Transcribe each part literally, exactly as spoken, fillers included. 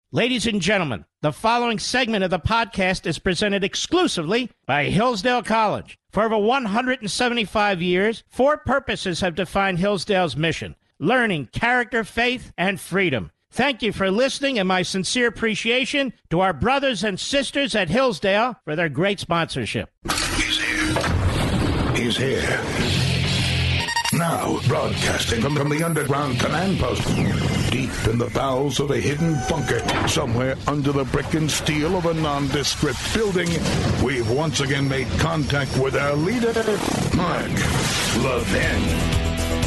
Ladies and gentlemen, the following segment of the podcast is presented exclusively by Hillsdale College. For over one hundred seventy-five years, four purposes have defined Hillsdale's mission: learning, character, faith, and freedom. Thank you for listening, and my sincere appreciation to our brothers and sisters at Hillsdale for their great sponsorship. He's here. He's here. Now, broadcasting from, from the underground command post, deep in the bowels of a hidden bunker, somewhere under the brick and steel of a nondescript building, we've once again made contact with our leader, Mark Levin.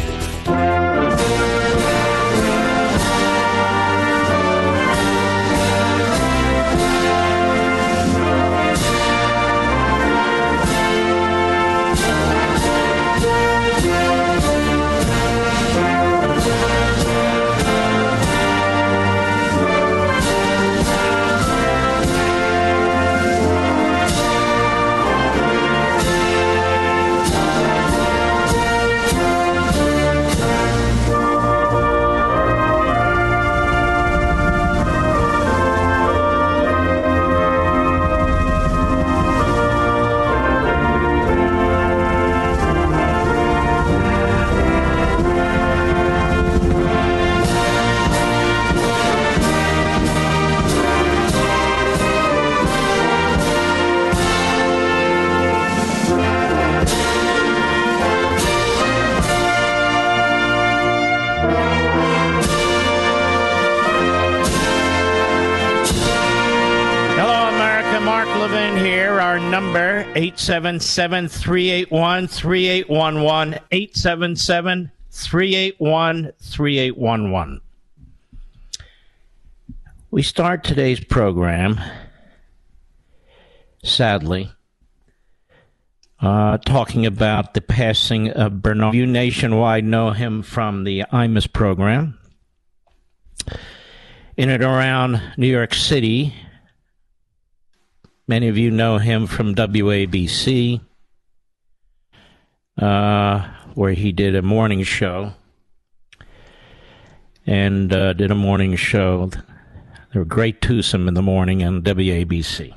Number eight seven seven, three eight one, three eight one one, eight seven seven, three eight one, three eight one one. We start today's program, sadly, uh, talking about the passing of Bernard. You nationwide know him from the Imus program. In and around New York City, many of you know him from W A B C, uh, where he did a morning show, and uh, did a morning show. There were great twosome in the morning on W A B C.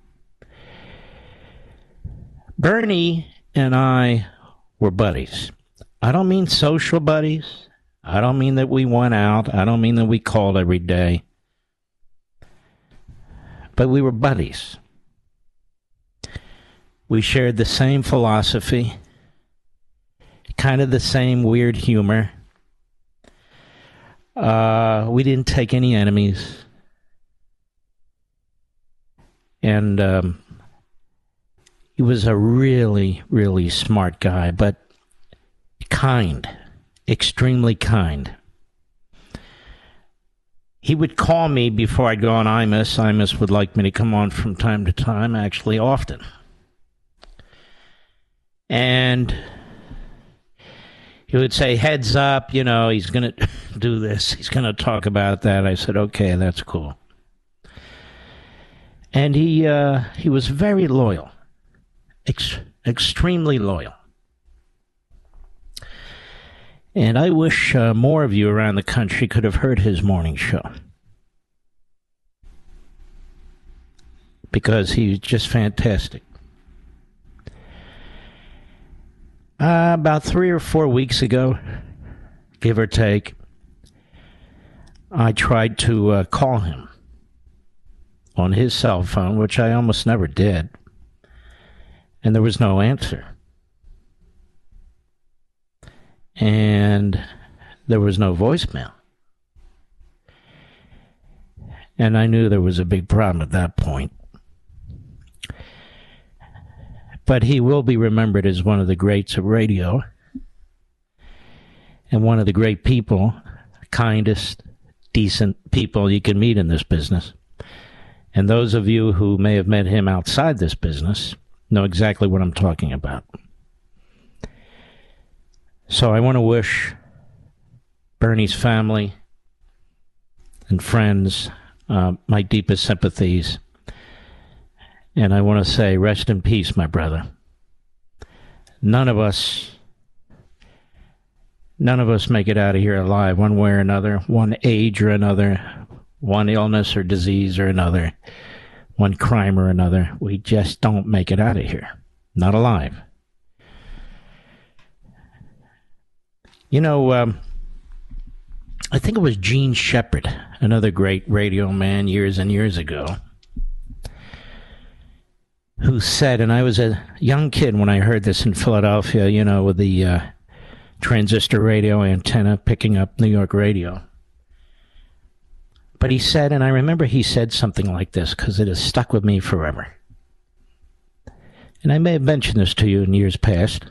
Bernie and I were buddies. I don't mean social buddies. I don't mean that we went out. I don't mean that we called every day. But we were buddies. We shared the same philosophy, kind of the same weird humor. Uh, we didn't take any enemies. And um, he was a really, really smart guy, but kind, extremely kind. He would call me before I'd go on Imus. Imus would like me to come on from time to time, actually often. And he would say, heads up, you know, he's going to do this. He's going to talk about that. I said, okay, that's cool. And he uh, he was very loyal, ex- extremely loyal. And I wish uh, more of you around the country could have heard his morning show. Because he's just fantastic. Uh, about three or four weeks ago, give or take, I tried to uh, call him on his cell phone, which I almost never did, and there was no answer. And there was no voicemail. And I knew there was a big problem at that point. But he will be remembered as one of the greats of radio and one of the great people, kindest, decent people you can meet in this business. And those of you who may have met him outside this business know exactly what I'm talking about. So I want to wish Bernie's family and friends uh, my deepest sympathies. And I want to say, rest in peace, my brother. None of us, none of us make it out of here alive, one way or another, one age or another. one illness or disease or another, one crime or another. We just don't make it out of here. Not alive. You know, um, I think it was Gene Shepard, another great radio man years and years ago, who said, and I was a young kid when I heard this in Philadelphia, you know, with the uh, transistor radio antenna picking up New York radio. But he said, and I remember he said something like this because it has stuck with me forever. And I may have mentioned this to you in years past.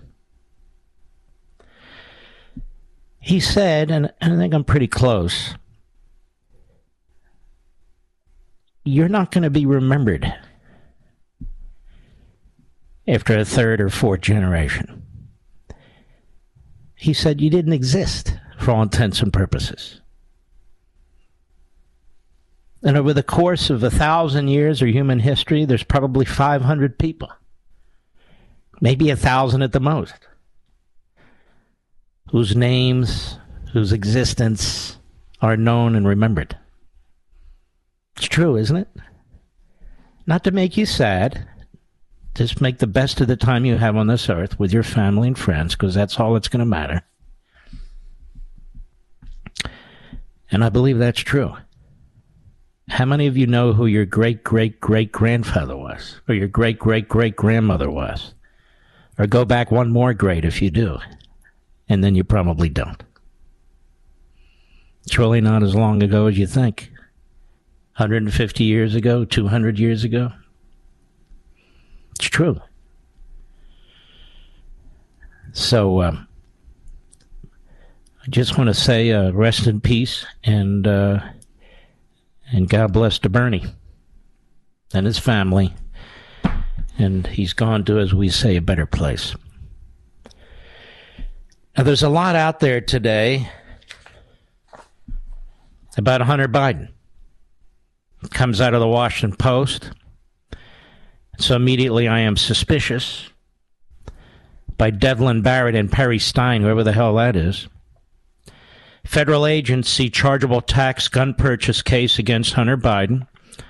He said, and I think I'm pretty close, you're not going to be remembered after a third or fourth generation. He said you didn't exist for all intents and purposes. And over the course of a thousand years of human history, there's probably five hundred people, maybe a thousand at the most, whose names, whose existence are known and remembered. It's true, isn't it? Not to make you sad. Just make the best of the time you have on this earth with your family and friends, because that's all that's going to matter. And I believe that's true. How many of you know who your great-great-great-grandfather was? Or your great-great-great-grandmother was? Or go back one more grade if you do. And then you probably don't. It's really not as long ago as you think. one hundred fifty years ago, two hundred years ago. It's true. So, um, I just want to say uh, rest in peace and uh, and God bless to Bernie and his family. And he's gone to, as we say, a better place. Now, there's a lot out there today about Hunter Biden. It comes out of the Washington Post. So immediately I am suspicious by Devlin Barrett and Perry Stein, whoever the hell that is. Federal agents see chargeable tax gun purchase case against Hunter Biden.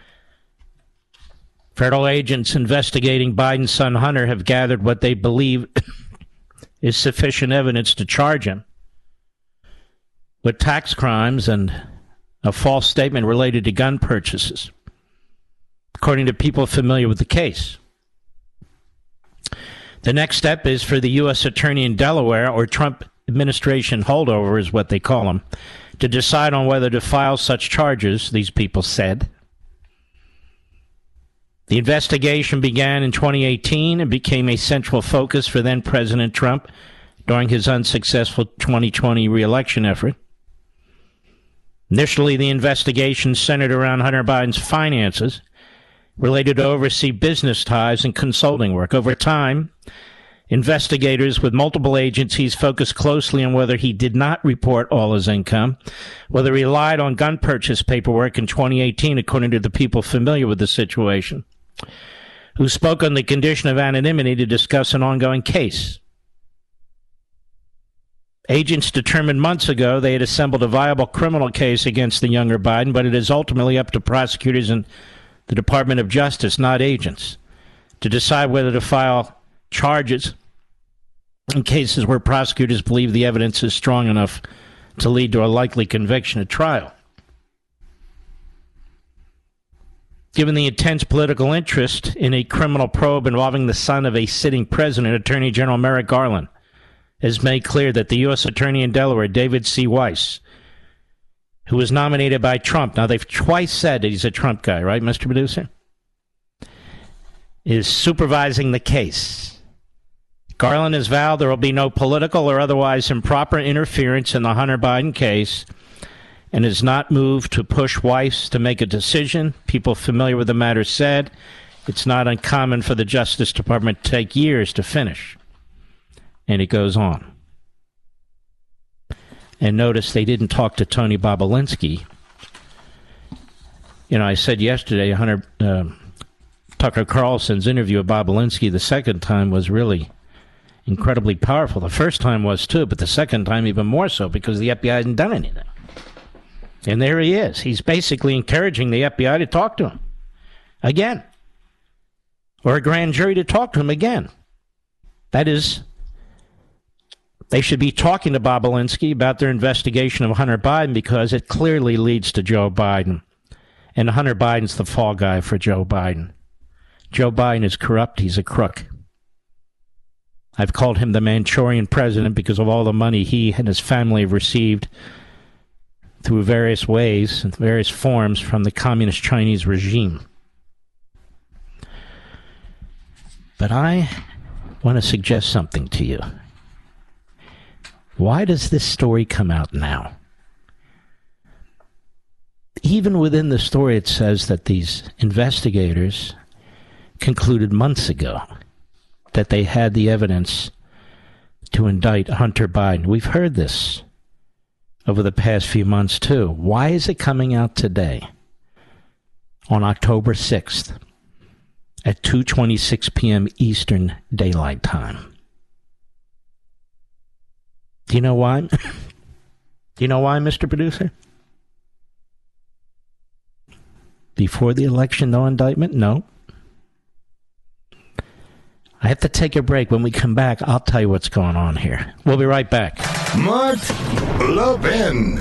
Federal agents investigating Biden's son Hunter have gathered what they believe is sufficient evidence to charge him with tax crimes and a false statement related to gun purchases, according to people familiar with the case. The next step is for the U S attorney in Delaware, or Trump administration holdover is what they call them, to decide on whether to file such charges, these people said. The investigation began in twenty eighteen and became a central focus for then President Trump during his unsuccessful twenty twenty re-election effort. Initially, the investigation centered around Hunter Biden's finances, related to overseas business ties and consulting work. Over time, investigators with multiple agencies focused closely on whether he did not report all his income, whether he lied on gun purchase paperwork in twenty eighteen, according to the people familiar with the situation, who spoke on the condition of anonymity to discuss an ongoing case. Agents determined months ago they had assembled a viable criminal case against the younger Biden, but it is ultimately up to prosecutors and the Department of Justice, not agents, to decide whether to file charges in cases where prosecutors believe the evidence is strong enough to lead to a likely conviction at trial. Given the intense political interest in a criminal probe involving the son of a sitting president, Attorney General Merrick Garland has made clear that the U S attorney in Delaware, David C. Weiss, who was nominated by Trump, now they've twice said that he's a Trump guy, right, Mister Producer, is supervising the case. Garland has vowed there will be no political or otherwise improper interference in the Hunter Biden case and has not moved to push Weiss to make a decision. People familiar with the matter said it's not uncommon for the Justice Department to take years to finish. And it goes on. And notice they didn't talk to Tony Bobulinski. You know, I said yesterday, Hunter uh, Tucker Carlson's interview with Bobulinski the second time was really incredibly powerful. The first time was too, but the second time even more so because the F B I hadn't done anything. And there he is. He's basically encouraging the F B I to talk to him again, or a grand jury to talk to him again. That is, they should be talking to Bobulinski about their investigation of Hunter Biden, because it clearly leads to Joe Biden. And Hunter Biden's the fall guy for Joe Biden. Joe Biden is corrupt. He's a crook. I've called him the Manchurian president because of all the money he and his family have received through various ways and various forms from the communist Chinese regime. But I want to suggest something to you. Why does this story come out now? Even within the story, it says that these investigators concluded months ago that they had the evidence to indict Hunter Biden. We've heard this over the past few months, too. Why is it coming out today, on October sixth, at two twenty-six p.m. Eastern Daylight Time? Do you know why? Do you know why, Mister Producer? Before the election, no indictment? No. I have to take a break. When we come back, I'll tell you what's going on here. We'll be right back. Mark Levin.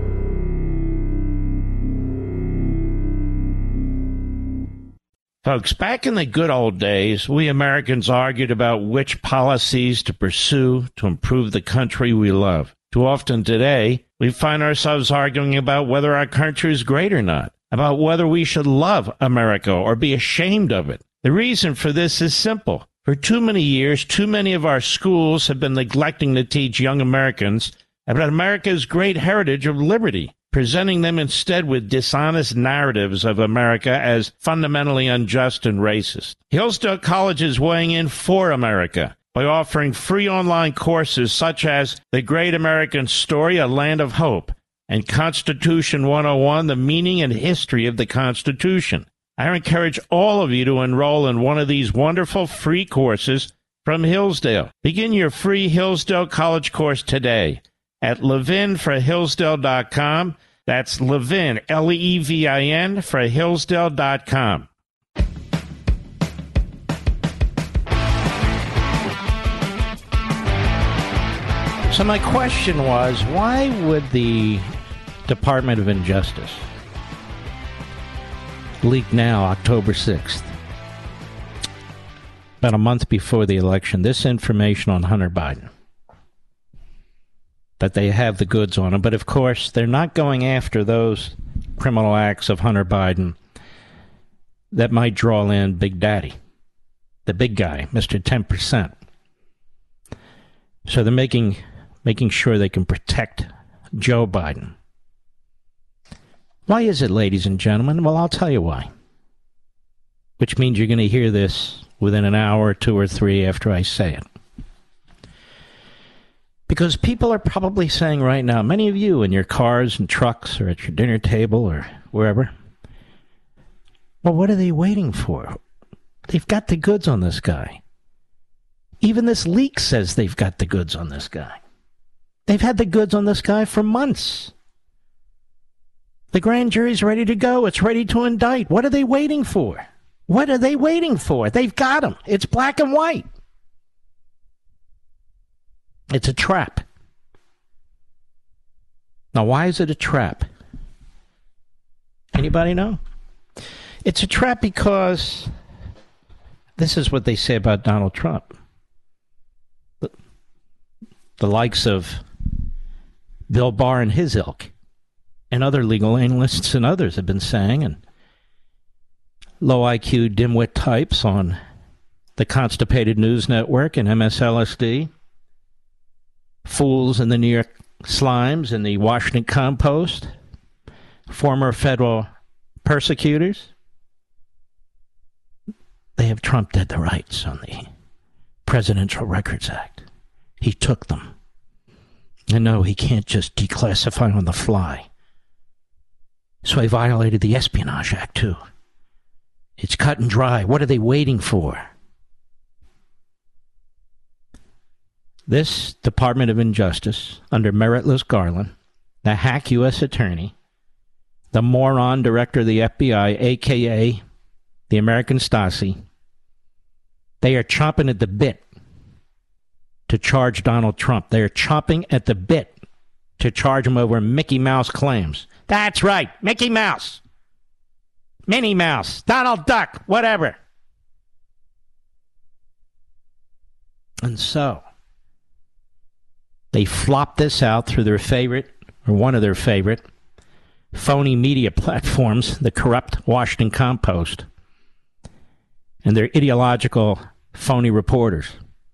Folks, back in the good old days, we Americans argued about which policies to pursue to improve the country we love. Too often today, we find ourselves arguing about whether our country is great or not, about whether we should love America or be ashamed of it. The reason for this is simple. For too many years, too many of our schools have been neglecting to teach young Americans about America's great heritage of liberty, presenting them instead with dishonest narratives of America as fundamentally unjust and racist. Hillsdale College is weighing in for America by offering free online courses such as The Great American Story, A Land of Hope, and Constitution one oh one, The Meaning and History of the Constitution. I encourage all of you to enroll in one of these wonderful free courses from Hillsdale. Begin your free Hillsdale College course today at levin for hillsdale dot com. That's Levin, L E E V I N, for hillsdale dot com. So my question was, why would the Department of Injustice leak now, October sixth, about a month before the election, this information on Hunter Biden, that they have the goods on him? But of course, they're not going after those criminal acts of Hunter Biden that might draw in Big Daddy, the big guy, Mister ten percent. So they're making making sure they can protect Joe Biden. Why is it, ladies and gentlemen? Well, I'll tell you why. Which means you're going to hear this within an hour or two or three after I say it. Because people are probably saying right now, many of you in your cars and trucks or at your dinner table or wherever, well, what are they waiting for? They've got the goods on this guy. Even this leak says they've got the goods on this guy. They've had the goods on this guy for months. The grand jury's ready to go. It's ready to indict. What are they waiting for? What are they waiting for? They've got him. It's black and white. It's a trap. Now, why is it a trap? Anybody know? It's a trap because this is what they say about Donald Trump. The, the likes of Bill Barr and his ilk, and other legal analysts and others have been saying, and low I Q dimwit types on the Constipated News Network and M S L S D, fools in the New York Slimes and the Washington Compost, former federal persecutors. They have Trump dead to rights on the Presidential Records Act. He took them. And no, he can't just declassify on the fly. So he violated the Espionage Act, too. It's cut and dry. What are they waiting for? This Department of Injustice, under Merrick Garland, the hack U S attorney, the moron director of the F B I, a k a the American Stasi, they are chomping at the bit to charge Donald Trump. They are chomping at the bit to charge him over Mickey Mouse claims. That's right, Mickey Mouse, Minnie Mouse, Donald Duck, whatever. And so they flop this out through their favorite, or one of their favorite, phony media platforms, the corrupt Washington Compost, and their ideological phony reporters,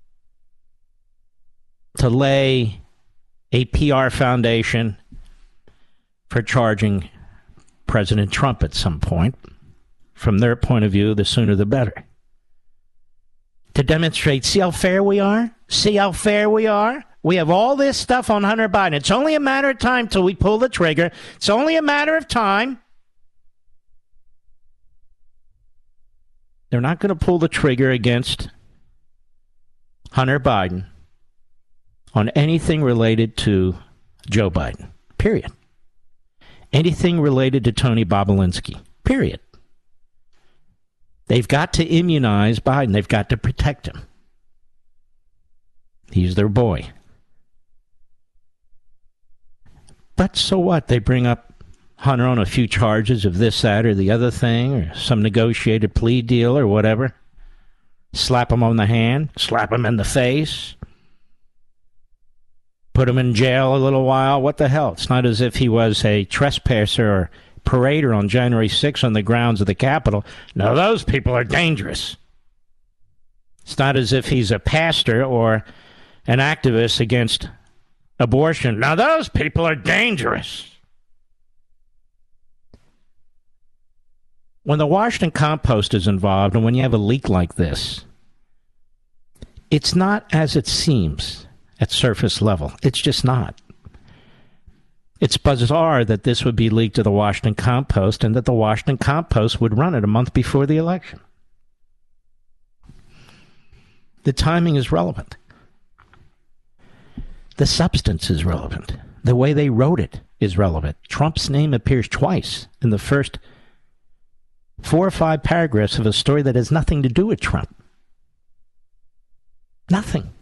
to lay a P R foundation for charging President Trump at some point. From their point of view, the sooner the better. To demonstrate, see how fair we are? See how fair we are? We have all this stuff on Hunter Biden. It's only a matter of time till we pull the trigger. It's only a matter of time. They're not going to pull the trigger against Hunter Biden on anything related to Joe Biden, period. Anything related to Tony Bobulinski, period. They've got to immunize Biden. They've got to protect him. He's their boy. But so what? They bring up Hunter on a few charges of this, that, or the other thing, or some negotiated plea deal or whatever. Slap him on the hand, slap him in the face, put him in jail a little while. What the hell? It's not as if he was a trespasser or parader on January sixth on the grounds of the Capitol. No, those people are dangerous. It's not as if he's a pastor or an activist against abortion. Now, those people are dangerous. When the Washington Compost is involved, and when you have a leak like this, it's not as it seems at surface level. It's just not. It's bizarre that this would be leaked to the Washington Compost and that the Washington Compost would run it a month before the election. The timing is relevant. The substance is relevant. The way they wrote it is relevant. Trump's name appears twice in the first four or five paragraphs of a story that has nothing to do with Trump. Nothing.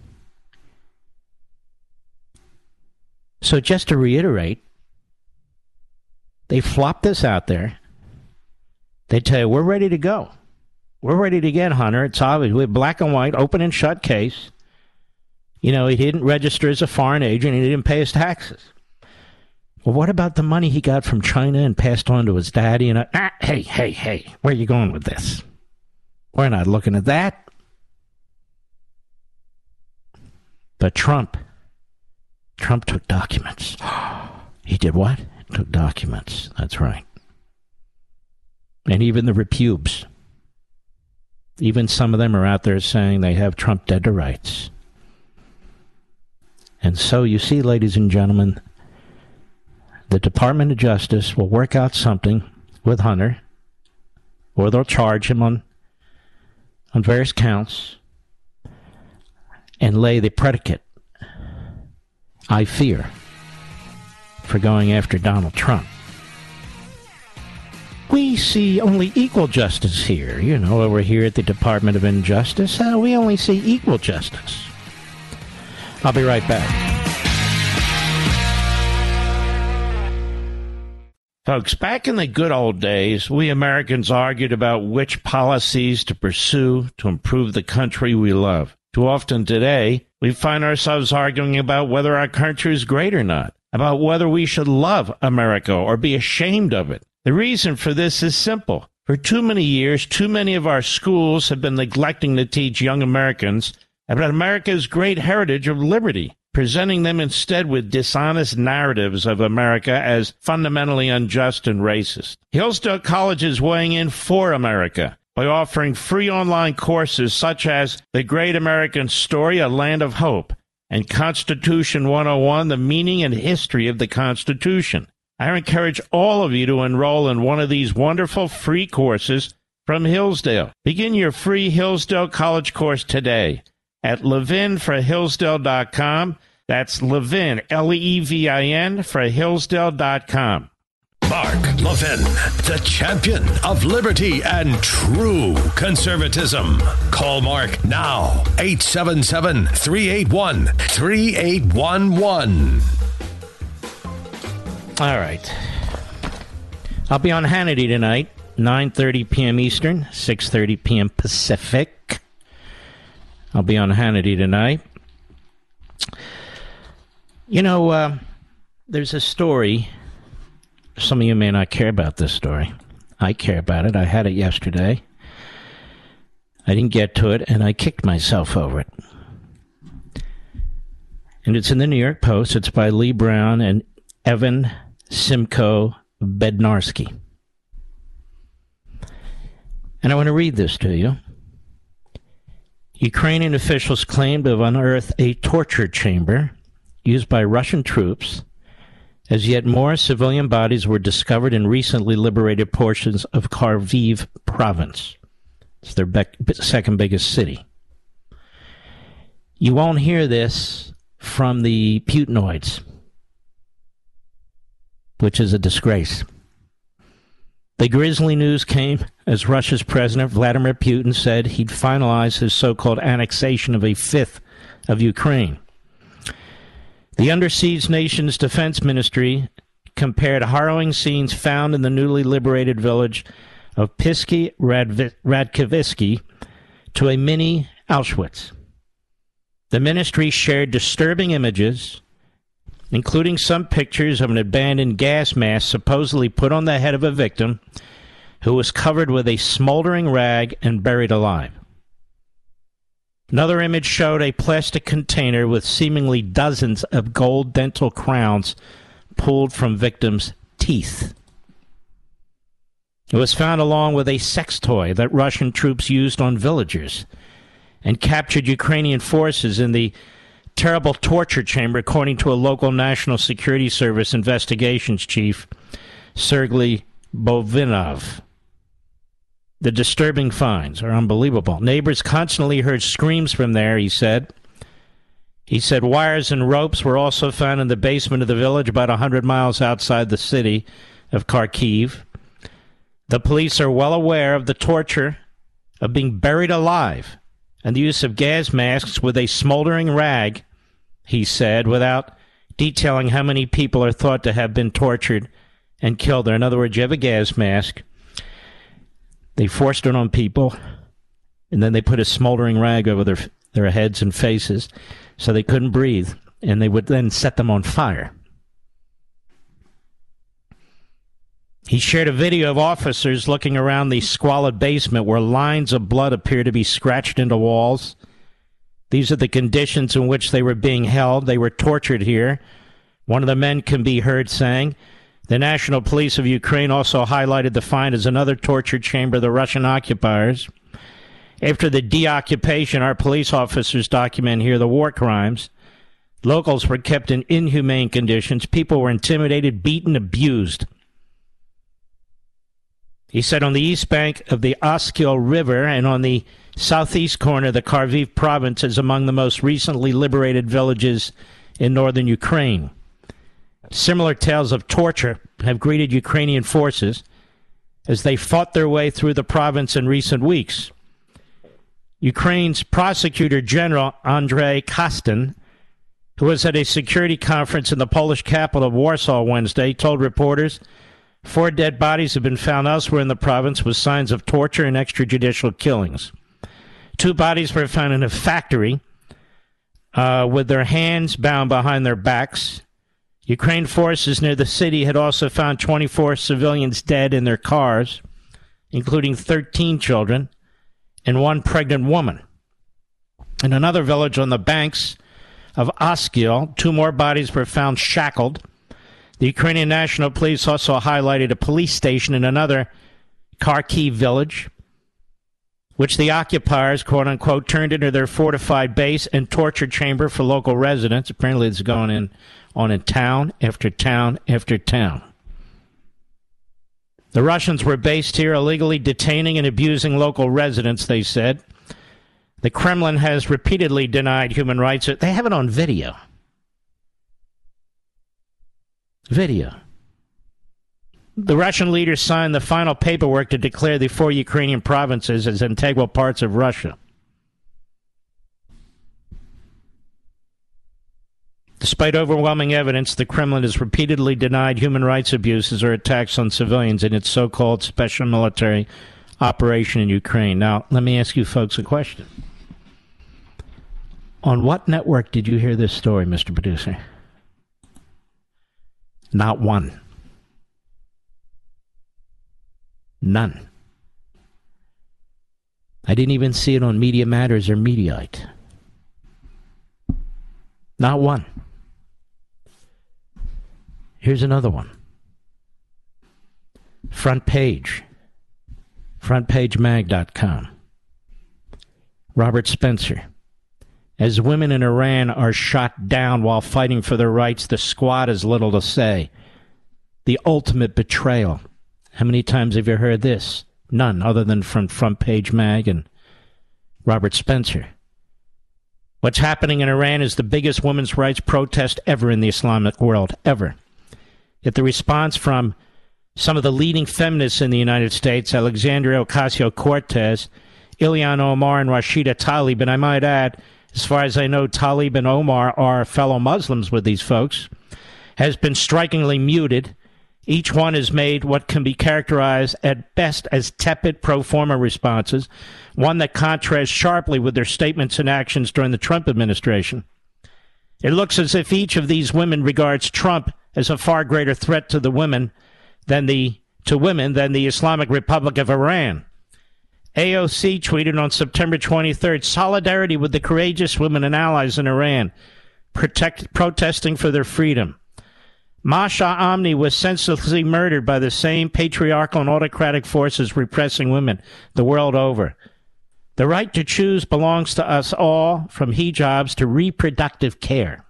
So just to reiterate, they flop this out there. They tell you, we're ready to go. We're ready to get Hunter. It's obvious. We have black and white, open and shut case. You know, he didn't register as a foreign agent. He didn't pay his taxes. Well, what about the money he got from China and passed on to his daddy? And ah, hey, hey, hey, where are you going with this? We're not looking at that. But Trump, Trump took documents. He did what? Took documents. That's right. And even the repubes, even some of them are out there saying they have Trump dead to rights. And so you see, ladies and gentlemen, the Department of Justice will work out something with Hunter, or they'll charge him on, on various counts and lay the predicate, I fear, for going after Donald Trump. We see only equal justice here. You know, over here at the Department of Injustice, uh, we only see equal justice. I'll be right back. Folks, back in the good old days, we Americans argued about which policies to pursue to improve the country we love. Too often today, we find ourselves arguing about whether our country is great or not, about whether we should love America or be ashamed of it. The reason for this is simple. For too many years, too many of our schools have been neglecting to teach young Americans about America's great heritage of liberty, presenting them instead with dishonest narratives of America as fundamentally unjust and racist. Hillsdale College is weighing in for America by offering free online courses such as The Great American Story, A Land of Hope, and Constitution one oh one, The Meaning and History of the Constitution. I encourage all of you to enroll in one of these wonderful free courses from Hillsdale. Begin your free Hillsdale College course today at levin for hillsdale dot com. That's Levin, L E V I N, for hillsdale dot com. Mark Levin, the champion of liberty and true conservatism. Call Mark now, eight seven seven, three eight one, three eight one one. All right. I'll be on Hannity tonight, nine thirty p.m. Eastern, six thirty p.m. Pacific. I'll be on Hannity tonight. You know, uh, there's a story. Some of you may not care about this story. I care about it. I had it yesterday. I didn't get to it, and I kicked myself over it. And it's in the New York Post. It's by Lee Brown and Evan Simcoe Bednarski. And I want to read this to you. Ukrainian officials claim to have unearthed a torture chamber used by Russian troops, as yet more civilian bodies were discovered in recently liberated portions of Kharkiv province. It's their be- second biggest city. You won't hear this from the Putinoids, which is a disgrace. The grisly news came as Russia's President Vladimir Putin said he'd finalize his so-called annexation of a fifth of Ukraine. The under-siege nation's defense ministry compared harrowing scenes found in the newly liberated village of Pisky Radkivsky to a mini Auschwitz. The ministry shared disturbing images, including some pictures of an abandoned gas mask supposedly put on the head of a victim who was covered with a smoldering rag and buried alive. Another image showed a plastic container with seemingly dozens of gold dental crowns pulled from victims' teeth. It was found along with a sex toy that Russian troops used on villagers and captured Ukrainian forces in the terrible torture chamber, according to a local National Security Service investigations chief, Sergei Bovinov. The disturbing finds are unbelievable. Neighbors constantly heard screams from there, he said. He said wires and ropes were also found in the basement of the village about one hundred miles outside the city of Kharkiv. The police are well aware of the torture of being buried alive and the use of gas masks with a smoldering rag, he said, without detailing how many people are thought to have been tortured and killed there. In other words, you have a gas mask. They forced it on people, and then they put a smoldering rag over their their heads and faces so they couldn't breathe, and they would then set them on fire. He shared a video of officers looking around the squalid basement where lines of blood appear to be scratched into walls. These are the conditions in which they were being held. They were tortured here. One of the men can be heard saying, the National Police of Ukraine also highlighted the find as another torture chamber of the Russian occupiers. After the deoccupation, our police officers document here the war crimes. Locals were kept in inhumane conditions. People were intimidated, beaten, abused. He said on the east bank of the Oskil River and on the southeast corner of the Kharkiv province is among the most recently liberated villages in northern Ukraine. Similar tales of torture have greeted Ukrainian forces as they fought their way through the province in recent weeks. Ukraine's Prosecutor General Andrei Kostin, who was at a security conference in the Polish capital of Warsaw Wednesday, told reporters four dead bodies have been found elsewhere in the province with signs of torture and extrajudicial killings. Two bodies were found in a factory uh, with their hands bound behind their backs. Ukraine forces near the city had also found twenty-four civilians dead in their cars, including thirteen children and one pregnant woman. In another village on the banks of Oskil, two more bodies were found shackled. The Ukrainian National Police also highlighted a police station in another Kharkiv village, which the occupiers, quote-unquote, turned into their fortified base and torture chamber for local residents. Apparently it's going in on in town after town after town. The Russians were based here, illegally detaining and abusing local residents, they said. The Kremlin has repeatedly denied human rights. They have it on video. Video. The Russian leaders signed the final paperwork to declare the four Ukrainian provinces as integral parts of Russia. Despite overwhelming evidence, the Kremlin has repeatedly denied human rights abuses or attacks on civilians in its so-called special military operation in Ukraine. Now, let me ask you folks a question. On what network did you hear this story, Mister Producer? Not one. None. I didn't even see it on Media Matters or Mediaite. Not one. Here's another one. Front page. front page mag dot com. Robert Spencer. As women in Iran are shot down while fighting for their rights, the squad has little to say. The ultimate betrayal. How many times have you heard this? None, other than from Front Page Mag and Robert Spencer. What's happening in Iran is the biggest women's rights protest ever in the Islamic world, ever. Yet the response from some of the leading feminists in the United States, Alexandria Ocasio-Cortez, Ilhan Omar, and Rashida Tlaib, and I might add, as far as I know, Tlaib and Omar are fellow Muslims with these folks, has been strikingly muted. Each one has made what can be characterized at best as tepid pro forma responses, one that contrasts sharply with their statements and actions during the Trump administration. It looks as if each of these women regards Trump as a far greater threat to the women than the to women than the Islamic Republic of Iran. A O C tweeted on September twenty-third, solidarity with the courageous women and allies in Iran, protect, protesting for their freedom. Masha Amni was senselessly murdered by the same patriarchal and autocratic forces repressing women the world over. The right to choose belongs to us all, from hijabs to reproductive care.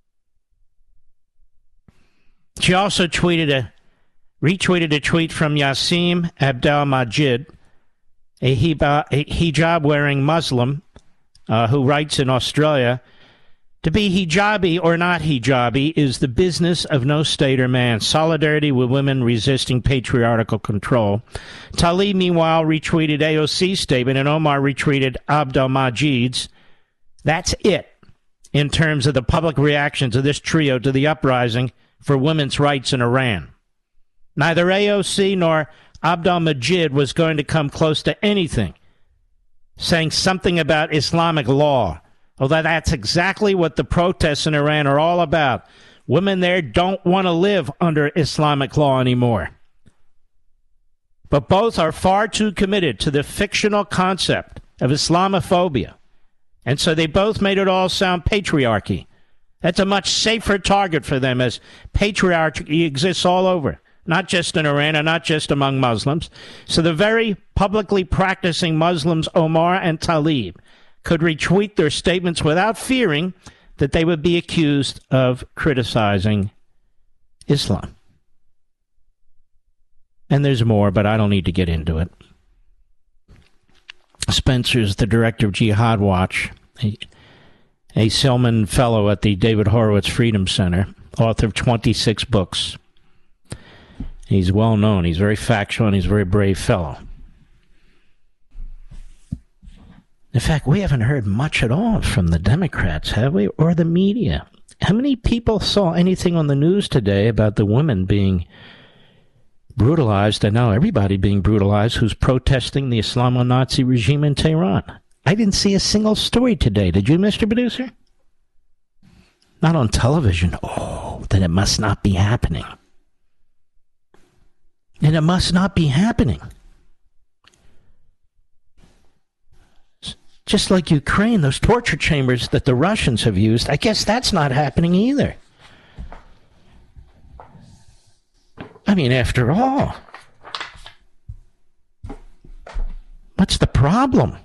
She also tweeted a, retweeted a tweet from Yassim Abdel-Majid, a hijab-wearing Muslim uh, who writes in Australia, to be hijabi or not hijabi is the business of no state or man. Solidarity with women resisting patriarchal control. Tlaib, meanwhile, retweeted A O C's statement, and Omar retweeted Abdel-Majid's. That's it in terms of the public reaction to this trio to the uprising for women's rights in Iran. Neither A O C nor Abdel-Majid was going to come close to anything saying something about Islamic law, although that's exactly what the protests in Iran are all about. Women there don't want to live under Islamic law anymore. But both are far too committed to the fictional concept of Islamophobia, and so they both made it all sound patriarchy. That's a much safer target for them, as patriarchy exists all over, not just in Iran and not just among Muslims. So the very publicly practicing Muslims, Omar and Tlaib, could retweet their statements without fearing that they would be accused of criticizing Islam. And there's more, but I don't need to get into it. Spencer's the director of Jihad Watch, a, a Silman Fellow at the David Horowitz Freedom Center, author of twenty-six books. He's well known. He's very factual, and he's a very brave fellow. In fact, we haven't heard much at all from the Democrats, have we? Or the media. How many people saw anything on the news today about the women being brutalized, and now everybody being brutalized who's protesting the Islamo-Nazi regime in Tehran? I didn't see a single story today. Did you, Mister Producer? Not on television. Oh, then it must not be happening. And it must not be happening. Just like Ukraine, those torture chambers that the Russians have used, I guess that's not happening either. I mean, after all, what's the problem?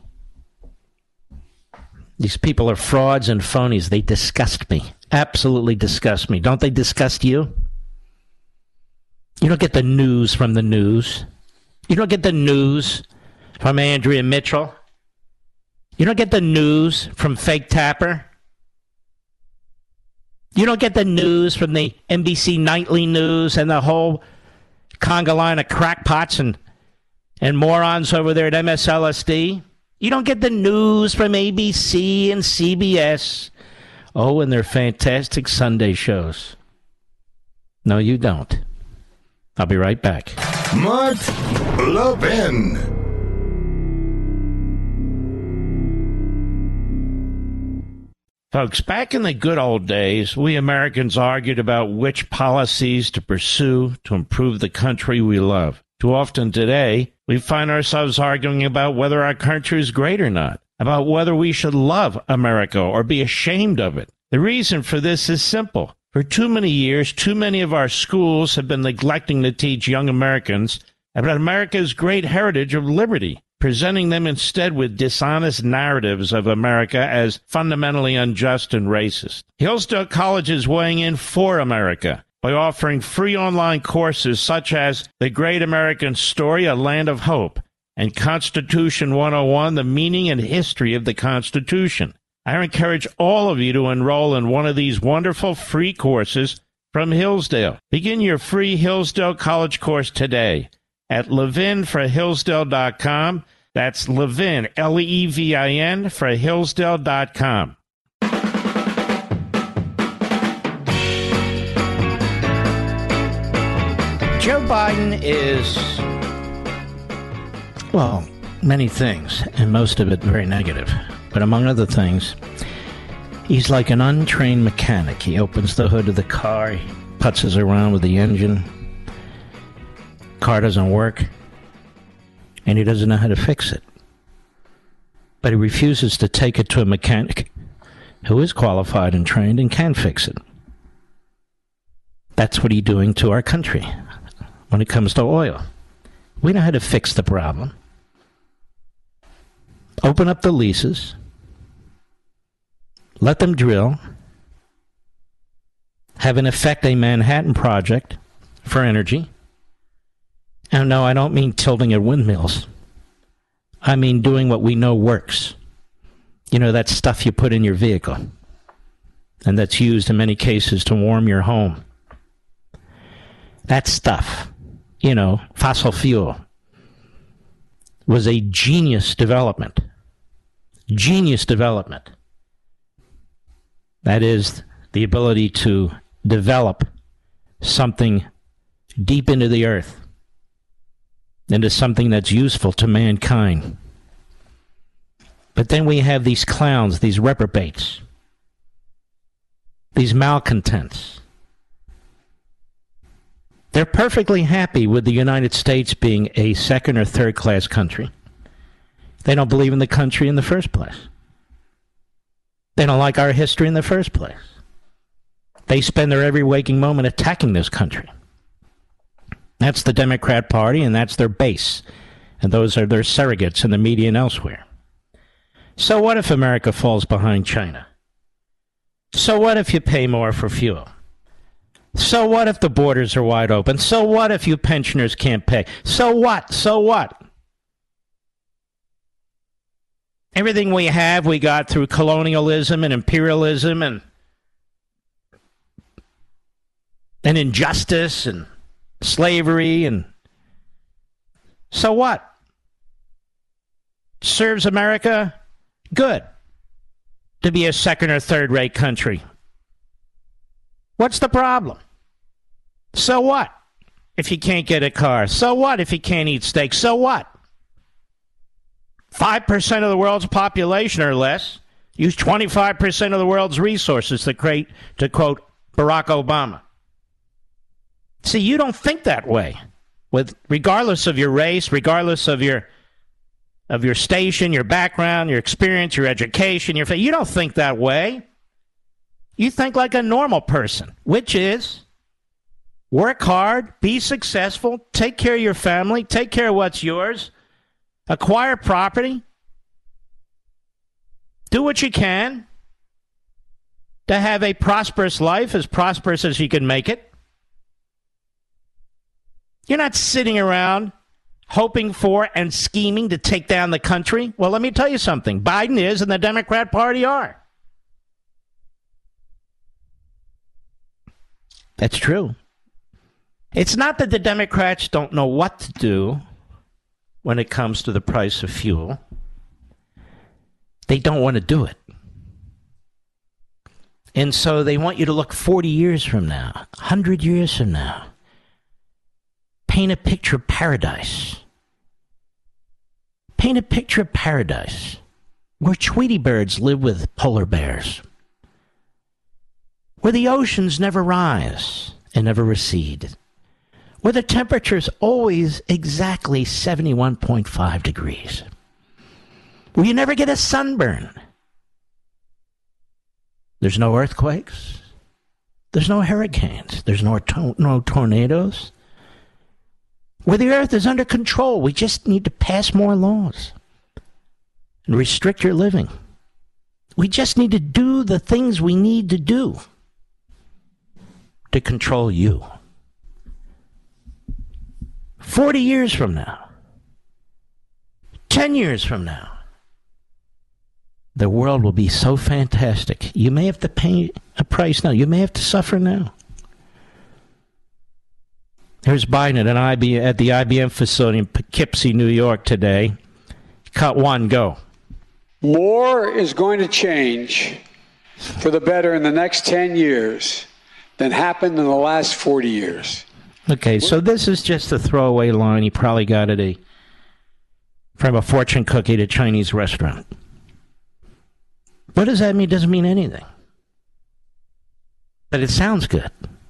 These people are frauds and phonies. They disgust me. Absolutely disgust me. Don't they disgust you? You don't get the news from the news. You don't get the news from Andrea Mitchell. You don't get the news from Fake Tapper. You don't get the news from the N B C Nightly News and the whole conga line of crackpots and, and morons over there at M S L S D. You don't get the news from A B C and C B S. Oh, and their fantastic Sunday shows. No, you don't. I'll be right back. Mark Levin. Folks, back in the good old days, we Americans argued about which policies to pursue to improve the country we love. Too often today, we find ourselves arguing about whether our country is great or not, about whether we should love America or be ashamed of it. The reason for this is simple. For too many years, too many of our schools have been neglecting to teach young Americans about America's great heritage of liberty, presenting them instead with dishonest narratives of America as fundamentally unjust and racist. Hillsdale College is weighing in for America by offering free online courses such as The Great American Story, A Land of Hope, and Constitution one oh one, The Meaning and History of the Constitution. I encourage all of you to enroll in one of these wonderful free courses from Hillsdale. Begin your free Hillsdale College course today at levin for hillsdale dot com. That's Levin, L E E V I N, for hillsdale dot com. Joe Biden is, well, many things, and most of it very negative. But among other things, he's like an untrained mechanic. He opens the hood of the car, he putzes around with the engine, car doesn't work, and he doesn't know how to fix it. But he refuses to take it to a mechanic who is qualified and trained and can fix it. That's what he's doing to our country when it comes to oil. We know how to fix the problem. Open up the leases. Let them drill. Have in effect a Manhattan Project for energy. And no, I don't mean tilting at windmills. I mean doing what we know works. You know, that stuff you put in your vehicle. And that's used in many cases to warm your home. That stuff, you know, fossil fuel, was a genius development. Genius development. That is the ability to develop something deep into the earth, into something that's useful to mankind. But then we have these clowns, these reprobates, these malcontents. They're perfectly happy with the United States being a second or third class country. They don't believe in the country in the first place. They don't like our history in the first place. They spend their every waking moment attacking this country. That's the Democrat Party, and that's their base. And those are their surrogates in the media and elsewhere. So what if America falls behind China? So what if you pay more for fuel? So what if the borders are wide open? So what if you pensioners can't pay? So what? So what? Everything we have, we got through colonialism and imperialism and, and injustice and slavery. And so what? Serves America? Good. To be a second or third rate country. What's the problem? So what if you can't get a car? So what if you can't eat steak? So what? five percent of the world's population or less use twenty-five percent of the world's resources, to, create, to quote Barack Obama. See, you don't think that way. With regardless of your race, regardless of your of your station, your background, your experience, your education, your you don't think that way. You think like a normal person, which is work hard, be successful, take care of your family, take care of what's yours, acquire property, do what you can to have a prosperous life, as prosperous as you can make it. You're not sitting around hoping for and scheming to take down the country. Well, let me tell you something. Biden is and the Democrat Party are. That's true. It's not that the Democrats don't know what to do when it comes to the price of fuel. They don't want to do it. And so they want you to look forty years from now, one hundred years from now. Paint a picture of paradise. Paint a picture of paradise where Tweety birds live with polar bears, where the oceans never rise and never recede, where the temperature is always exactly seventy-one point five degrees, where you never get a sunburn. There's no earthquakes. There's no hurricanes. There's no, to- no tornadoes. Where the earth is under control. We just need to pass more laws and restrict your living. We just need to do the things we need to do to control you. Forty years from now, ten years from now, the world will be so fantastic. You may have to pay a price now. You may have to suffer now. Here's Biden at, an I B, at the I B M facility in Poughkeepsie, New York today. Cut one, go. More is going to change for the better in the next ten years than happened in the last forty years. Okay, so this is just a throwaway line. He probably got it a, from a fortune cookie at a Chinese restaurant. What does that mean? It doesn't mean anything. But it sounds good.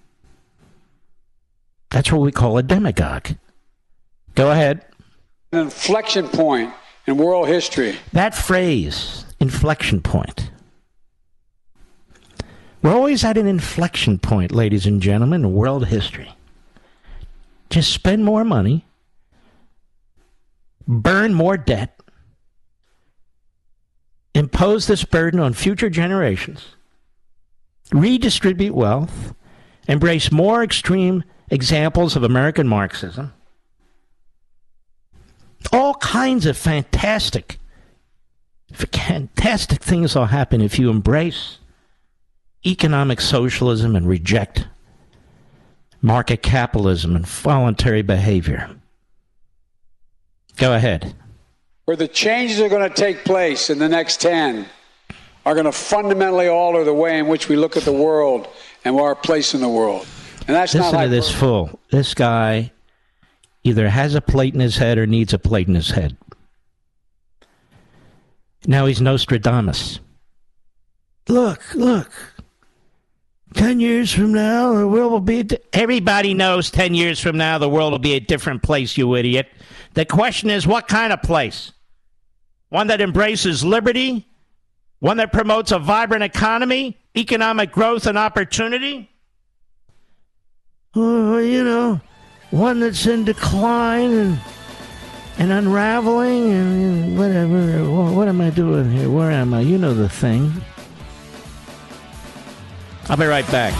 That's what we call a demagogue. Go ahead. An inflection point in world history. That phrase, inflection point. We're always at an inflection point, ladies and gentlemen, in world history. Just spend more money, burn more debt, impose this burden on future generations, redistribute wealth, embrace more extreme examples of American Marxism. All kinds of fantastic, fantastic things will happen if you embrace economic socialism and reject market capitalism and voluntary behavior. Go ahead. Where the changes are going to take place in the next ten are going to fundamentally alter the way in which we look at the world and our place in the world. And that's Listen not to this fool. This guy either has a plate in his head or needs a plate in his head. Now he's Nostradamus. Look, look. Ten years from now, the world will be... A di- Everybody knows ten years from now, the world will be a different place, you idiot. The question is, what kind of place? One that embraces liberty? One that promotes a vibrant economy, economic growth and opportunity? Oh, you know, one that's in decline and and unraveling and whatever. What am I doing here? Where am I? You know the thing. I'll be right back.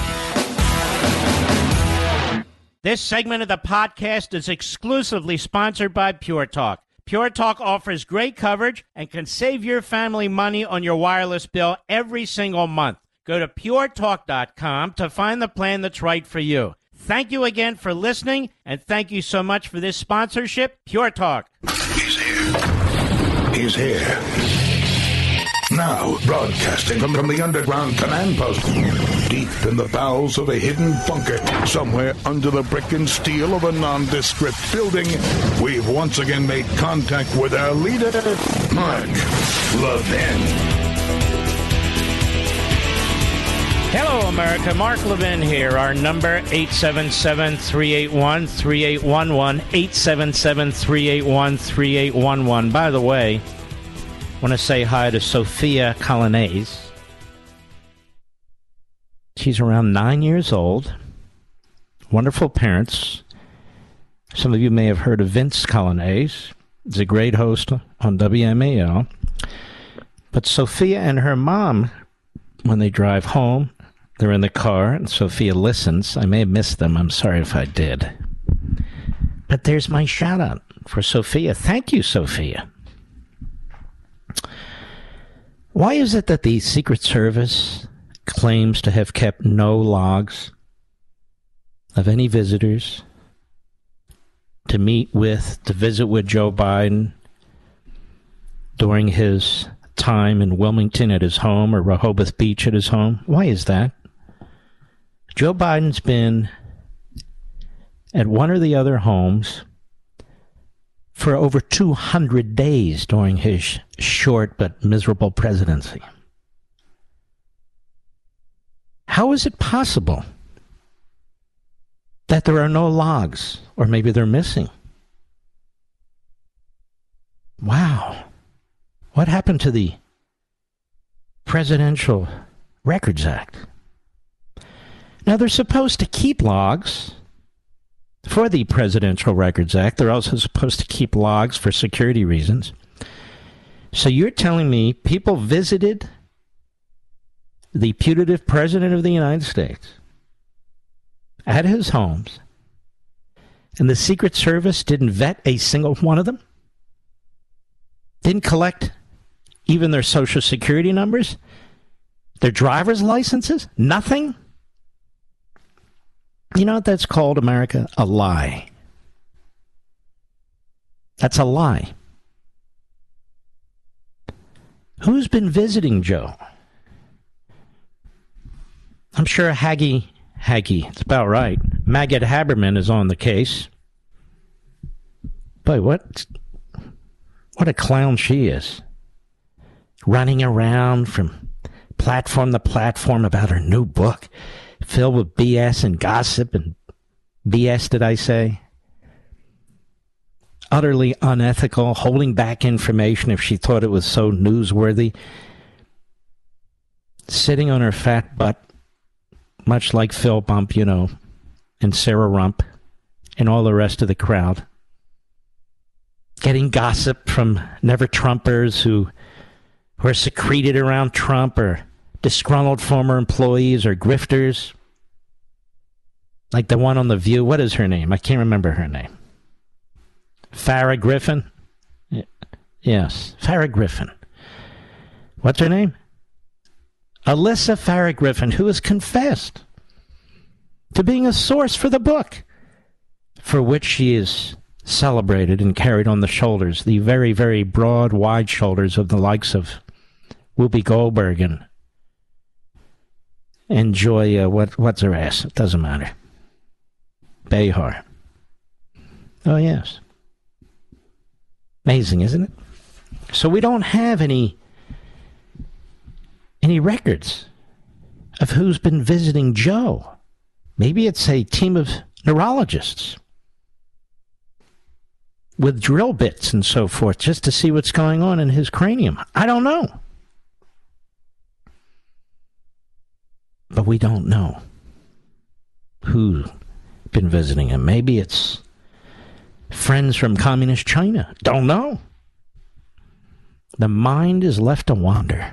This segment of the podcast is exclusively sponsored by Pure Talk. Pure Talk offers great coverage and can save your family money on your wireless bill every single month. Go to pure talk dot com to find the plan that's right for you. Thank you again for listening, and thank you so much for this sponsorship, Pure Talk. He's here. He's here. Now, broadcasting from, from the underground command post, deep in the bowels of a hidden bunker, somewhere under the brick and steel of a nondescript building, we've once again made contact with our leader, Mark Levin. Hello, America. Mark Levin here. Our number, eight seven seven, three eight one, three eight one one, eight seven seven, three eight one, three eight one one. By the way, I want to say hi to Sophia Colonnese. She's around nine years old. Wonderful parents. Some of you may have heard of Vince Colonnese. He's a great host on W M A L. But Sophia and her mom, when they drive home, they're in the car, and Sophia listens. I may have missed them. I'm sorry if I did. But there's my shout-out for Sophia. Thank you, Sophia. Why is it that the Secret Service claims to have kept no logs of any visitors to meet with, to visit with Joe Biden during his time in Wilmington at his home or Rehoboth Beach at his home. Why is that? Joe Biden's been at one or the other homes for over two hundred days during his short but miserable presidency. How is it possible that there are no logs, or maybe they're missing? Wow. What happened to the Presidential Records Act? Now, they're supposed to keep logs for the Presidential Records Act. They're also supposed to keep logs for security reasons. So you're telling me people visited the putative President of the United States at his homes, and the Secret Service didn't vet a single one of them? Didn't collect even their Social Security numbers? Their driver's licenses? Nothing? You know what that's called, America? A lie. That's a lie. Who's been visiting Joe? I'm sure Haggy, Haggy, it's about right. Maggot Haberman is on the case. Boy, what, what a clown she is. Running around from platform to platform about her new book, filled with B S and gossip and B S, did I say? Utterly unethical, holding back information if she thought it was so newsworthy. Sitting on her fat butt, much like Phil Bump, you know, and Sarah Rump and all the rest of the crowd. Getting gossip from never-Trumpers who, who are secreted around Trump, or disgruntled former employees or grifters. Like the one on The View. What is her name? I can't remember her name. Farrah Griffin? Yes, Farrah Griffin. What's her name? Alyssa Farrah Griffin, who has confessed to being a source for the book, for which she is celebrated and carried on the shoulders, the very, very broad, wide shoulders of the likes of Whoopi Goldberg and, and Joy, uh, what, what's her ass? It doesn't matter. Behar. Oh, yes. Amazing, isn't it? So we don't have any any records of who's been visiting Joe. Maybe it's a team of neurologists with drill bits and so forth, just to see what's going on in his cranium. I don't know. But we don't know who's been visiting him. Maybe it's friends from communist China. Don't know. The mind is left to wander.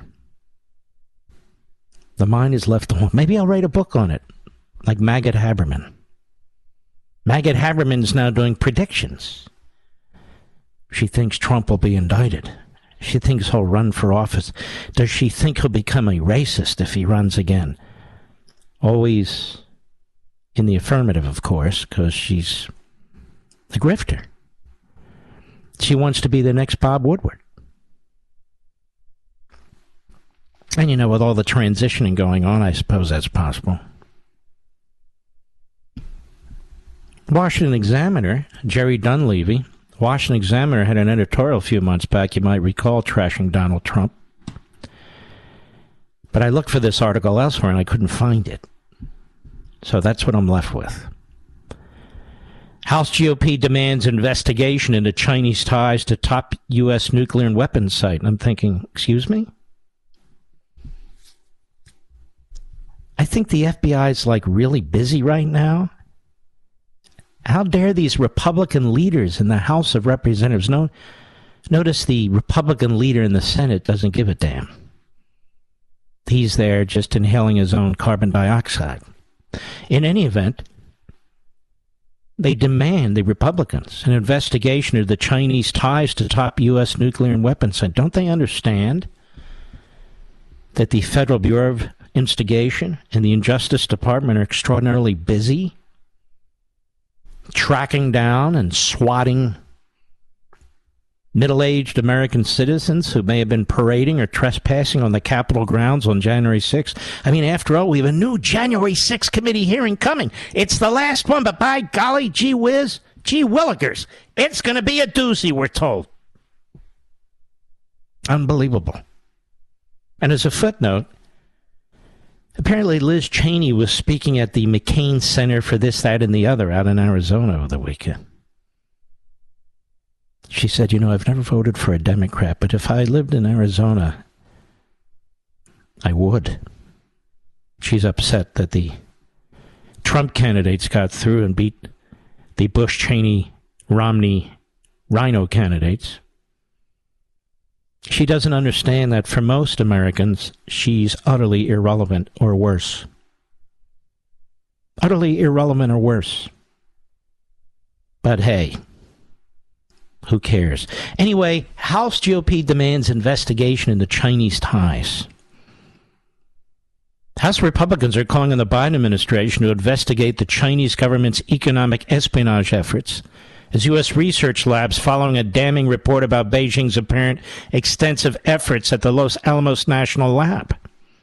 The mind is left to wander. Maybe I'll write a book on it, like Maggot Haberman. Maggot Haberman's now doing predictions. She thinks Trump will be indicted. She thinks he'll run for office. Does she think he'll become a racist if he runs again? Always in the affirmative, of course, because she's a grifter. She wants to be the next Bob Woodward. And, you know, with all the transitioning going on, I suppose that's possible. Washington Examiner, Jerry Dunleavy, Washington Examiner had an editorial a few months back, you might recall, trashing Donald Trump. But I looked for this article elsewhere and I couldn't find it. So that's what I'm left with. House G O P demands investigation into Chinese ties to top U S nuclear and weapons site. And I'm thinking, excuse me? I think the F B I is like really busy right now. How dare these Republican leaders in the House of Representatives? No, notice the Republican leader in the Senate doesn't give a damn. He's there just inhaling his own carbon dioxide. In any event, they demand, the Republicans, an investigation of the Chinese ties to top U S nuclear and weapons sites. Don't they understand that the Federal Bureau of Instigation and the Justice Department are extraordinarily busy tracking down and swatting middle-aged American citizens who may have been parading or trespassing on the Capitol grounds on January sixth. I mean, after all, we have a new January sixth committee hearing coming. It's the last one, but by golly, gee whiz, gee willikers, it's going to be a doozy, we're told. Unbelievable. And as a footnote, apparently Liz Cheney was speaking at the McCain Center for This, That, and the Other out in Arizona over the weekend. She said, you know, I've never voted for a Democrat, but if I lived in Arizona, I would. She's upset that the Trump candidates got through and beat the Bush, Cheney, Romney, Rhino candidates. She doesn't understand that for most Americans, she's utterly irrelevant or worse. Utterly irrelevant or worse. But hey, who cares? Anyway, House G O P demands investigation into Chinese ties. House Republicans are calling on the Biden administration to investigate the Chinese government's economic espionage efforts as U S research labs following a damning report about Beijing's apparent extensive efforts at the Los Alamos National Lab.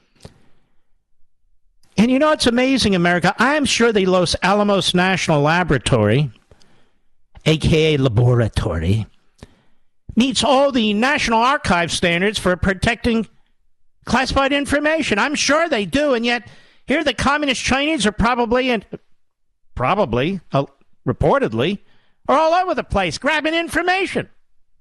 And you know, it's amazing, America. I'm sure the Los Alamos National Laboratory, a k a laboratory, meets all the National Archive standards for protecting classified information. I'm sure they do, and yet here the communist Chinese are probably, and probably, uh, reportedly, are all over the place grabbing information.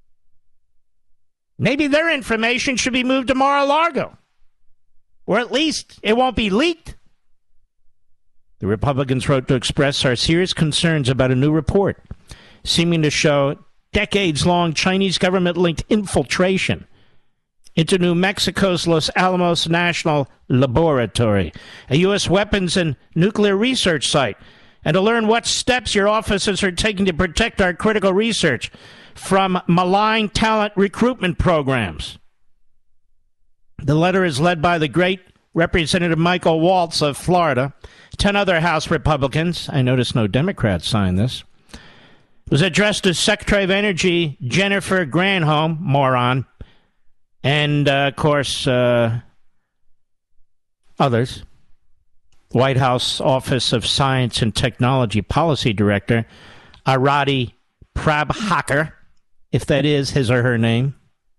Maybe their information should be moved to Mar-a-Lago, or at least it won't be leaked. The Republicans wrote to express our serious concerns about a new report seeming to show decades-long Chinese government-linked infiltration into New Mexico's Los Alamos National Laboratory, a U S weapons and nuclear research site, and to learn what steps your offices are taking to protect our critical research from malign talent recruitment programs. The letter is led by the great Representative Michael Waltz of Florida, ten other House Republicans. I noticed no Democrats signed this. It was addressed to Secretary of Energy Jennifer Granholm, moron, and, uh, of course, uh, others. White House Office of Science and Technology Policy Director Arati Prabhakar, if that is his or her name.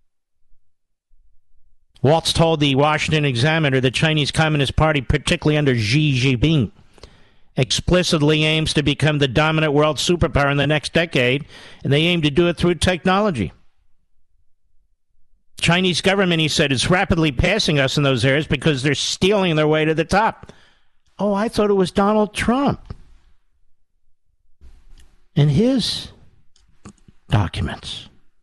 Waltz told the Washington Examiner the Chinese Communist Party, particularly under Xi Jinping, explicitly aims to become the dominant world superpower in the next decade, and they aim to do it through technology. Chinese government, he said, is rapidly passing us in those areas because they're stealing their way to the top. Oh, I thought it was Donald Trump and his documents.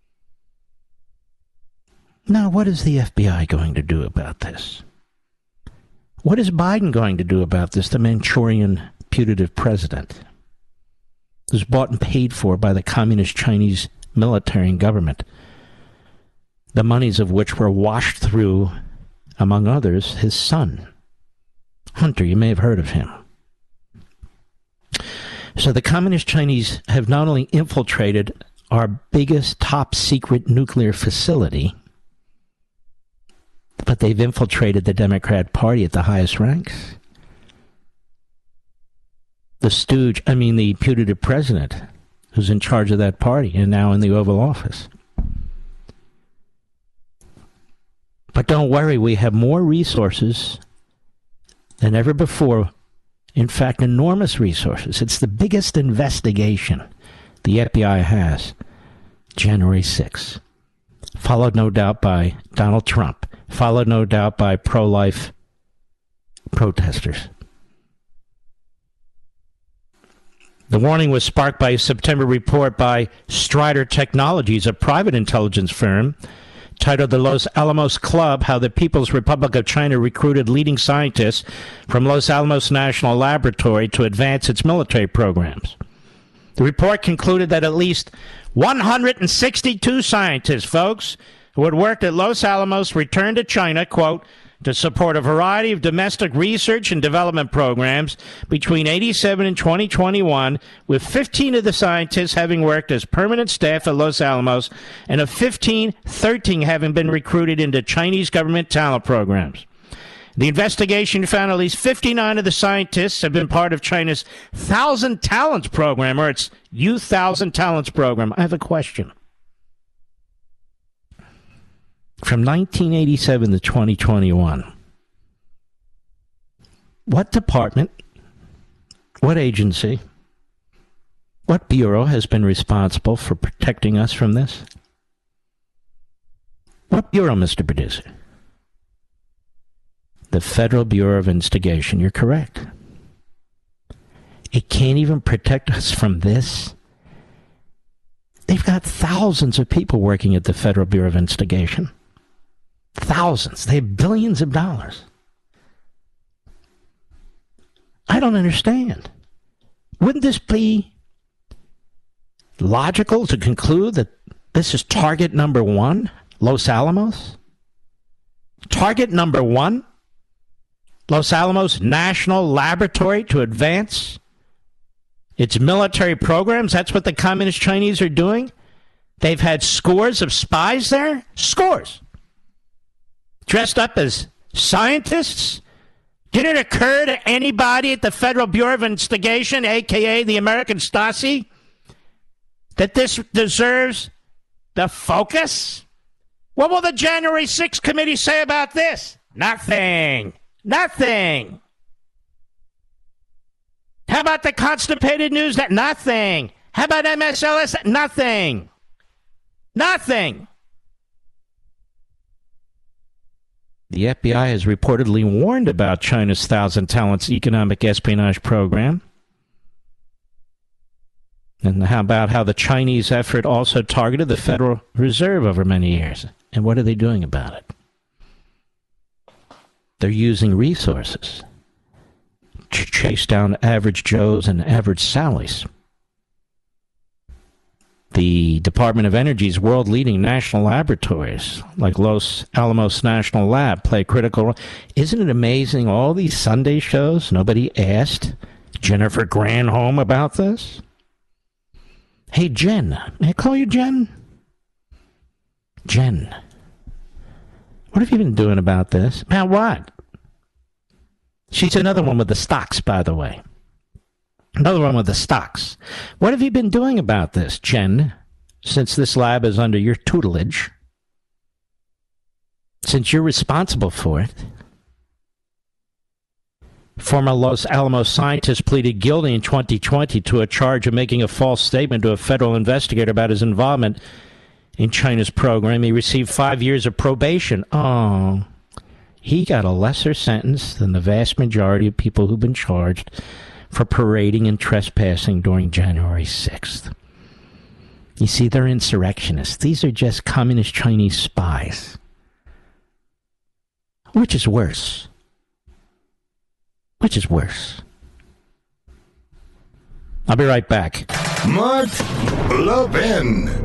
Now, what is the F B I going to do about this? What is Biden going to do about this, the Manchurian putative president who's bought and paid for by the communist Chinese military and government, the monies of which were washed through, among others, his son, Hunter? You may have heard of him. So the communist Chinese have not only infiltrated our biggest top secret nuclear facility, but they've infiltrated the Democrat Party at the highest ranks. The stooge, I mean the putative president, who's in charge of that party and now in the Oval Office. But don't worry, we have more resources than ever before. In fact, enormous resources. It's the biggest investigation the F B I has. January sixth. Followed, no doubt, by Donald Trump. Followed, no doubt, by pro-life protesters. The warning was sparked by a September report by Strider Technologies, a private intelligence firm, titled The Los Alamos Club, How the People's Republic of China Recruited Leading Scientists from Los Alamos National Laboratory to Advance Its Military Programs. The report concluded that at least one hundred sixty-two scientists, folks, who had worked at Los Alamos returned to China, quote, to support a variety of domestic research and development programs between eighty-seven and twenty twenty-one, with fifteen of the scientists having worked as permanent staff at Los Alamos, and of fifteen, thirteen having been recruited into Chinese government talent programs. The investigation found at least fifty-nine of the scientists have been part of China's Thousand Talents program, or its Youth Thousand Talents program. I have a question. From nineteen eighty-seven to twenty twenty-one, what department, what agency, what bureau has been responsible for protecting us from this? What bureau, Mister Producer? The Federal Bureau of Investigation. You're correct. It can't even protect us from this. They've got thousands of people working at the Federal Bureau of Investigation. Thousands. They have billions of dollars. I don't understand. Wouldn't this be logical to conclude that this is target number one, Los Alamos? Target number one, Los Alamos National Laboratory to advance its military programs. That's what the Communist Chinese are doing. They've had scores of spies there. Scores. Dressed up as scientists? Did it occur to anybody at the Federal Bureau of Investigation, a k a the American Stasi, that this deserves the focus? What will the January sixth committee say about this? Nothing. Nothing. How about the Constipated News? That Nothing. How about M S L S? Nothing. Nothing. The F B I has reportedly warned about China's Thousand Talents economic espionage program. And how about how the Chinese effort also targeted the Federal Reserve over many years? And what are they doing about it? They're using resources to chase down average Joes and average Sallys. The Department of Energy's world-leading national laboratories, like Los Alamos National Lab, play a critical role. Isn't it amazing, all these Sunday shows, nobody asked Jennifer Granholm about this? Hey, Jen. May I call you Jen? Jen. What have you been doing about this? About what? She's another one with the stocks, by the way. Another one with the stocks. What have you been doing about this, Jen, since this lab is under your tutelage? Since you're responsible for it? Former Los Alamos scientist pleaded guilty in twenty twenty to a charge of making a false statement to a federal investigator about his involvement in China's program. He received five years of probation. Oh, he got a lesser sentence than the vast majority of people who've been charged for parading and trespassing during January sixth. You see, they're insurrectionists. These are just communist Chinese spies. Which is worse? Which is worse? I'll be right back. Mark Levin.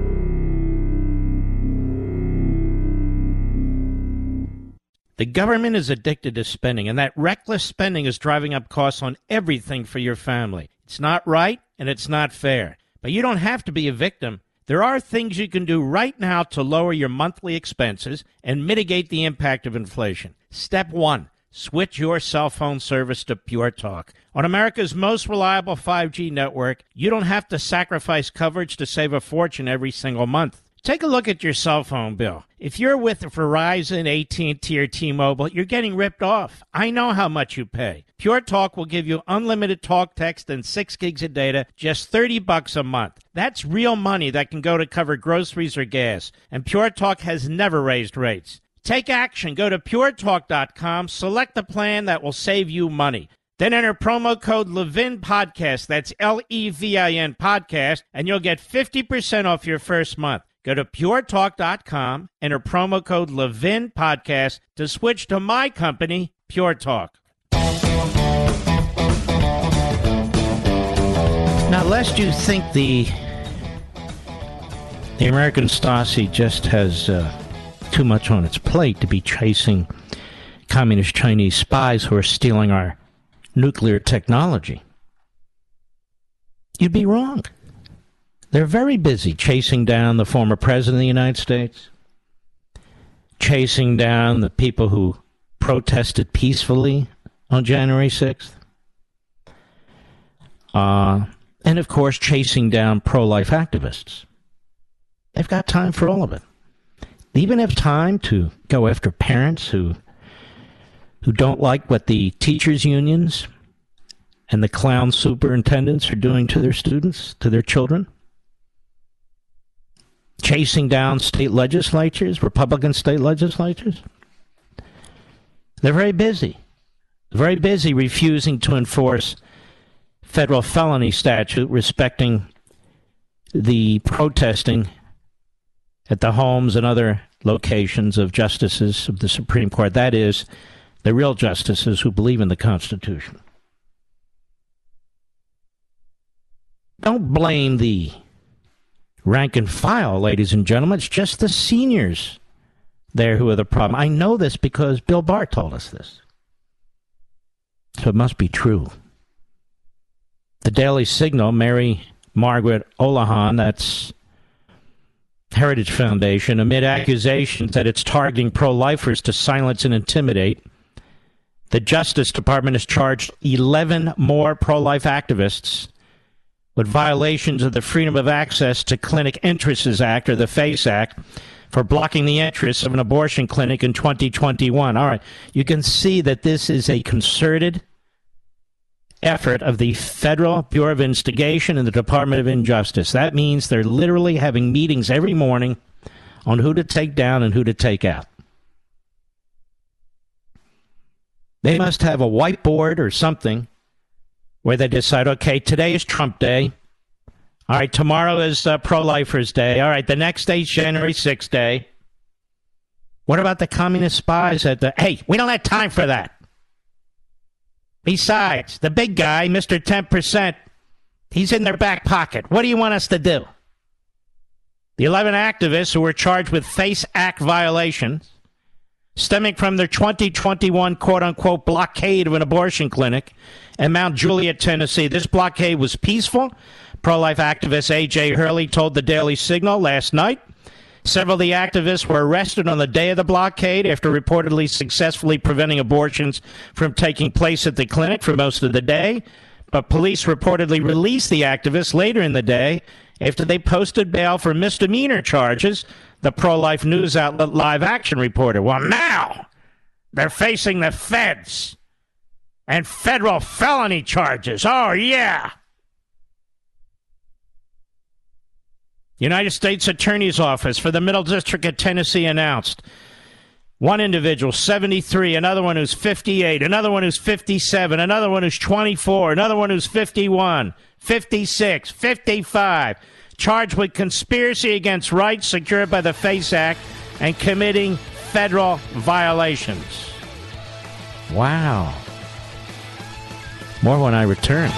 The government is addicted to spending, and that reckless spending is driving up costs on everything for your family. It's not right, and it's not fair. But you don't have to be a victim. There are things you can do right now to lower your monthly expenses and mitigate the impact of inflation. Step one, switch your cell phone service to Pure Talk. On America's most reliable five G network, you don't have to sacrifice coverage to save a fortune every single month. Take a look at your cell phone bill. If you're with Verizon, A T and T, or T-Mobile, you're getting ripped off. I know how much you pay. Pure Talk will give you unlimited talk, text, and six gigs of data, just thirty bucks a month. That's real money that can go to cover groceries or gas. And Pure Talk has never raised rates. Take action. Go to pure talk dot com. Select the plan that will save you money. Then enter promo code Levin Podcast. That's L E V I N Podcast, and you'll get fifty percent off your first month. Go to pure talk dot com, enter promo code Levin Podcast to switch to my company, Pure Talk. Now, lest you think the the American Stasi just has uh, too much on its plate to be chasing communist Chinese spies who are stealing our nuclear technology. You'd be wrong. They're very busy chasing down the former president of the United States, chasing down the people who protested peacefully on January sixth, uh, and, of course, chasing down pro-life activists. They've got time for all of it. They even have time to go after parents who who don't like what the teachers' unions and the clown superintendents are doing to their students, to their children. Chasing down state legislatures, Republican state legislatures. They're very busy. Very busy refusing to enforce federal felony statute respecting the protesting at the homes and other locations of justices of the Supreme Court. That is, the real justices who believe in the Constitution. Don't blame the rank and file, ladies and gentlemen. It's just the seniors there who are the problem. I know this because Bill Barr told us this. So it must be true. The Daily Signal, Mary Margaret Olohan, that's Heritage Foundation, amid accusations that it's targeting pro-lifers to silence and intimidate, the Justice Department has charged eleven more pro-life activists with violations of the Freedom of Access to Clinic Entrances Act, or the FACE Act, for blocking the entrance of an abortion clinic in twenty twenty-one. All right, you can see that this is a concerted effort of the Federal Bureau of Investigation and the Department of Injustice. That means they're literally having meetings every morning on who to take down and who to take out. They must have a whiteboard or something where they decide, okay, today is Trump Day. All right, tomorrow is uh, Pro-Lifers Day. All right, the next day is January sixth Day. What about the communist spies at the... Hey, we don't have time for that. Besides, the big guy, Mister ten percent, he's in their back pocket. What do you want us to do? The eleven activists who were charged with FACE Act violations stemming from their twenty twenty-one quote-unquote blockade of an abortion clinic in Mount Juliet, Tennessee. This blockade was peaceful. Pro-life activist A J Hurley told the Daily Signal last night. Several of the activists were arrested on the day of the blockade after reportedly successfully preventing abortions from taking place at the clinic for most of the day. But police reportedly released the activists later in the day after they posted bail for misdemeanor charges, the pro-life news outlet Live Action reported. Well, now they're facing the feds and federal felony charges. Oh, yeah. United States Attorney's Office for the Middle District of Tennessee announced one individual, seventy-three, another one who's fifty-eight, another one who's fifty-seven, another one who's twenty-four, another one who's fifty-one, fifty-six, fifty-five, charged with conspiracy against rights secured by the FACE Act and committing federal violations. Wow. More when I return.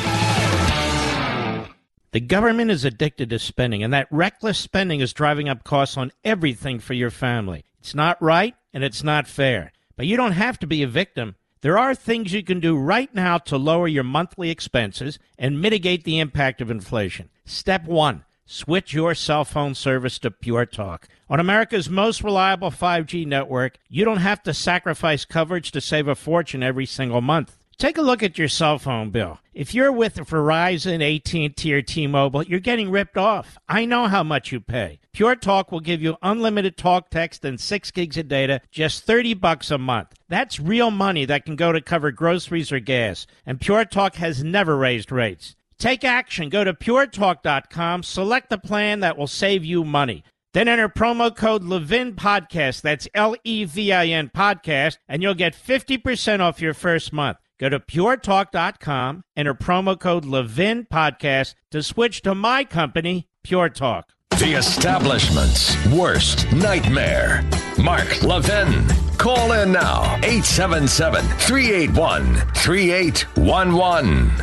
The government is addicted to spending, and that reckless spending is driving up costs on everything for your family. It's not right, and it's not fair. But you don't have to be a victim. There are things you can do right now to lower your monthly expenses and mitigate the impact of inflation. Step one, switch your cell phone service to Pure Talk. On America's most reliable five G network, you don't have to sacrifice coverage to save a fortune every single month. Take a look at your cell phone bill. If you're with Verizon, A T and T, or T-Mobile, you're getting ripped off. I know how much you pay. Pure Talk will give you unlimited talk, text, and six gigs of data, just thirty bucks a month. That's real money that can go to cover groceries or gas. And Pure Talk has never raised rates. Take action. Go to pure talk dot com. Select the plan that will save you money. Then enter promo code Levin Podcast. That's L E V I N Podcast, and you'll get fifty percent off your first month. Go to pure talk dot com, enter promo code Levin Podcast to switch to my company, Pure Talk. The establishment's worst nightmare. Mark Levin. Call in now. eight seven seven, three eight one, three eight one one.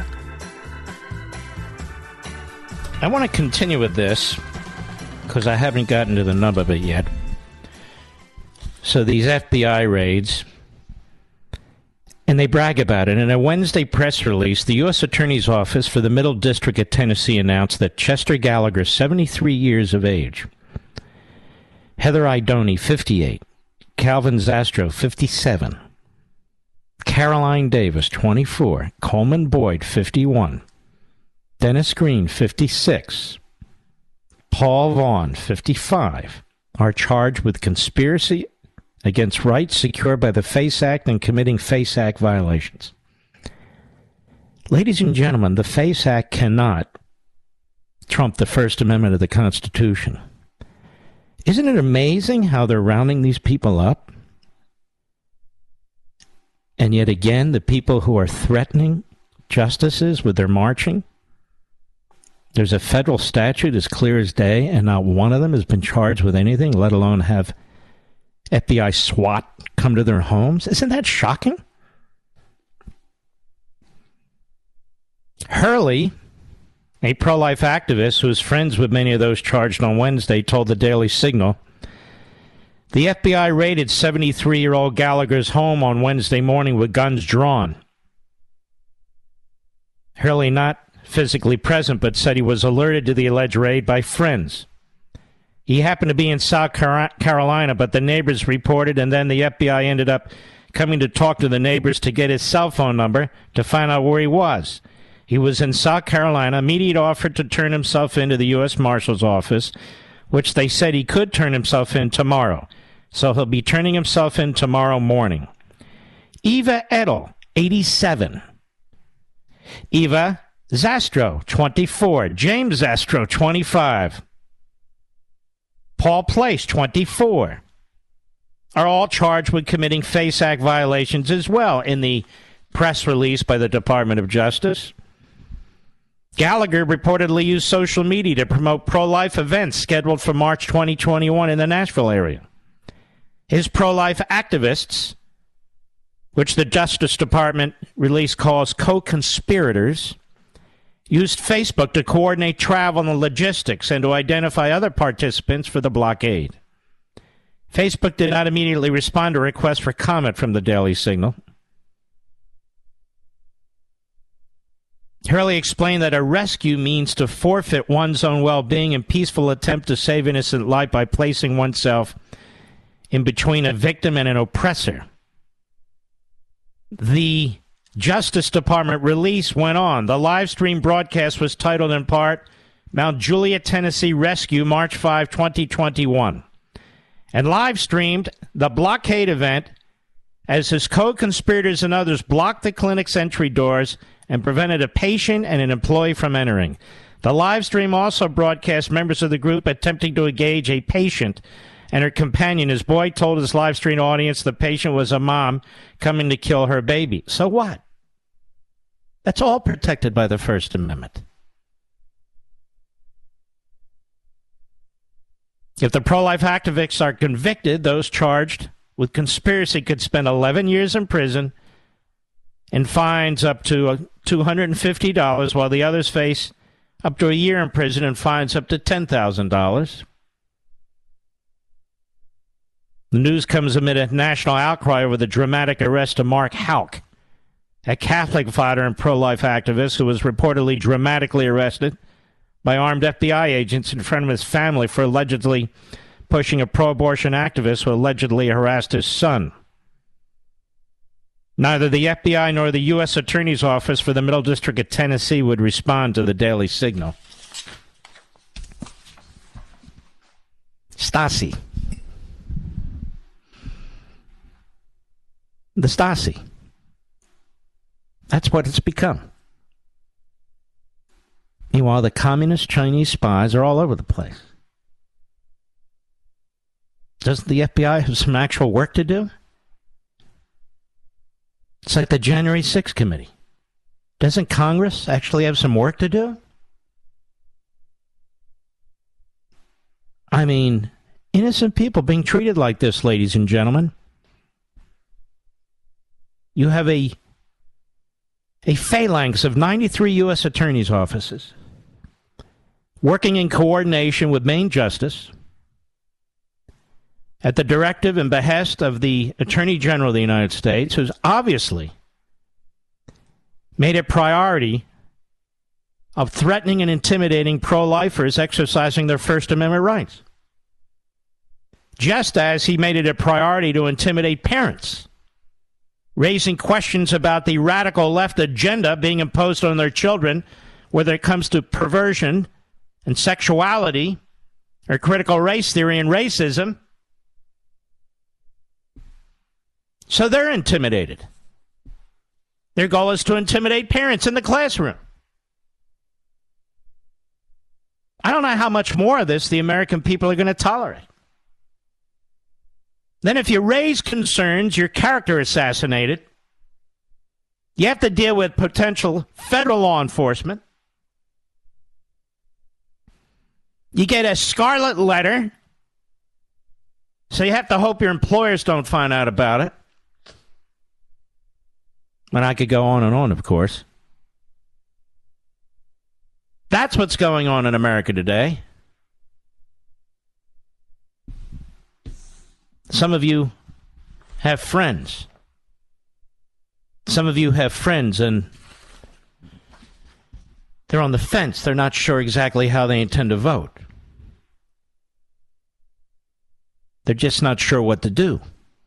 I want to continue with this because I haven't gotten to the nub of it yet. So these F B I raids And they brag about it. In a Wednesday press release, the U S Attorney's Office for the Middle District of Tennessee announced that Chester Gallagher, seventy-three years of age, Heather Idoni, fifty-eight, Calvin Zastro, fifty-seven, Caroline Davis, twenty-four, Coleman Boyd, fifty-one, Dennis Green, fifty-six, Paul Vaughn, fifty-five, are charged with conspiracy against rights secured by the FACE Act and committing FACE Act violations. Ladies and gentlemen, the FACE Act cannot trump the First Amendment of the Constitution. Isn't it amazing how they're rounding these people up? And yet again, the people who are threatening justices with their marching, there's a federal statute as clear as day, and not one of them has been charged with anything, let alone have F B I SWAT come to their homes. Isn't that shocking? Hurley, a pro-life activist who is friends with many of those charged on Wednesday, told the Daily Signal, the F B I raided seventy-three-year-old Gallagher's home on Wednesday morning with guns drawn. Hurley not physically present, but said he was alerted to the alleged raid by friends. He happened to be in South Carolina, but the neighbors reported, and then the F B I ended up coming to talk to the neighbors to get his cell phone number to find out where he was. He was in South Carolina. Immediate offered to turn himself into the U S Marshal's office, which they said he could turn himself in tomorrow. So he'll be turning himself in tomorrow morning. Eva Edel, eighty-seven. Eva Zastro, twenty-four. James Zastro, twenty-five. Paul Place, twenty-four, are all charged with committing FACE Act violations as well in the press release by the Department of Justice. Gallagher reportedly used social media to promote pro-life events scheduled for March twenty twenty-one in the Nashville area. His pro-life activists, which the Justice Department release calls co-conspirators, used Facebook to coordinate travel and logistics and to identify other participants for the blockade. Facebook did not immediately respond to a request for comment from the Daily Signal. Hurley explained that a rescue means to forfeit one's own well-being and peaceful attempt to save innocent life by placing oneself in between a victim and an oppressor. The Justice Department release went on. The live stream broadcast was titled in part, Mount Juliet, Tennessee Rescue, March fifth, twenty twenty-one, and live streamed the blockade event as his co-conspirators and others blocked the clinic's entry doors and prevented a patient and an employee from entering. The live stream also broadcast members of the group attempting to engage a patient and her companion. His boy told his live stream audience the patient was a mom coming to kill her baby. So what? That's all protected by the First Amendment. If the pro-life activists are convicted, those charged with conspiracy could spend eleven years in prison and fines up to two hundred fifty dollars, while the others face up to a year in prison and fines up to ten thousand dollars. The news comes amid a national outcry over the dramatic arrest of Mark Houck, a Catholic fighter and pro-life activist who was reportedly dramatically arrested by armed F B I agents in front of his family for allegedly pushing a pro-abortion activist who allegedly harassed his son. Neither the F B I nor the U S Attorney's Office for the Middle District of Tennessee would respond to the Daily Signal. Stasi. The Stasi. That's what it's become. Meanwhile, the communist Chinese spies are all over the place. Doesn't the F B I have some actual work to do? It's like the January sixth committee. Doesn't Congress actually have some work to do? I mean, innocent people being treated like this, ladies and gentlemen. You have a a phalanx of ninety-three U S attorneys' offices working in coordination with Maine Justice at the directive and behest of the Attorney General of the United States, who's obviously made it priority of threatening and intimidating pro-lifers exercising their First Amendment rights. Just as he made it a priority to intimidate parents, raising questions about the radical left agenda being imposed on their children, whether it comes to perversion and sexuality or critical race theory and racism. So they're intimidated. Their goal is to intimidate parents in the classroom. I don't know how much more of this the American people are going to tolerate. Then if you raise concerns, your character assassinated, you have to deal with potential federal law enforcement. You get a scarlet letter, so you have to hope your employers don't find out about it. And I could go on and on, of course. That's what's going on in America today. Some of you have friends. Some of you have friends and they're on the fence. They're not sure exactly how they intend to vote. They're just not sure what to do.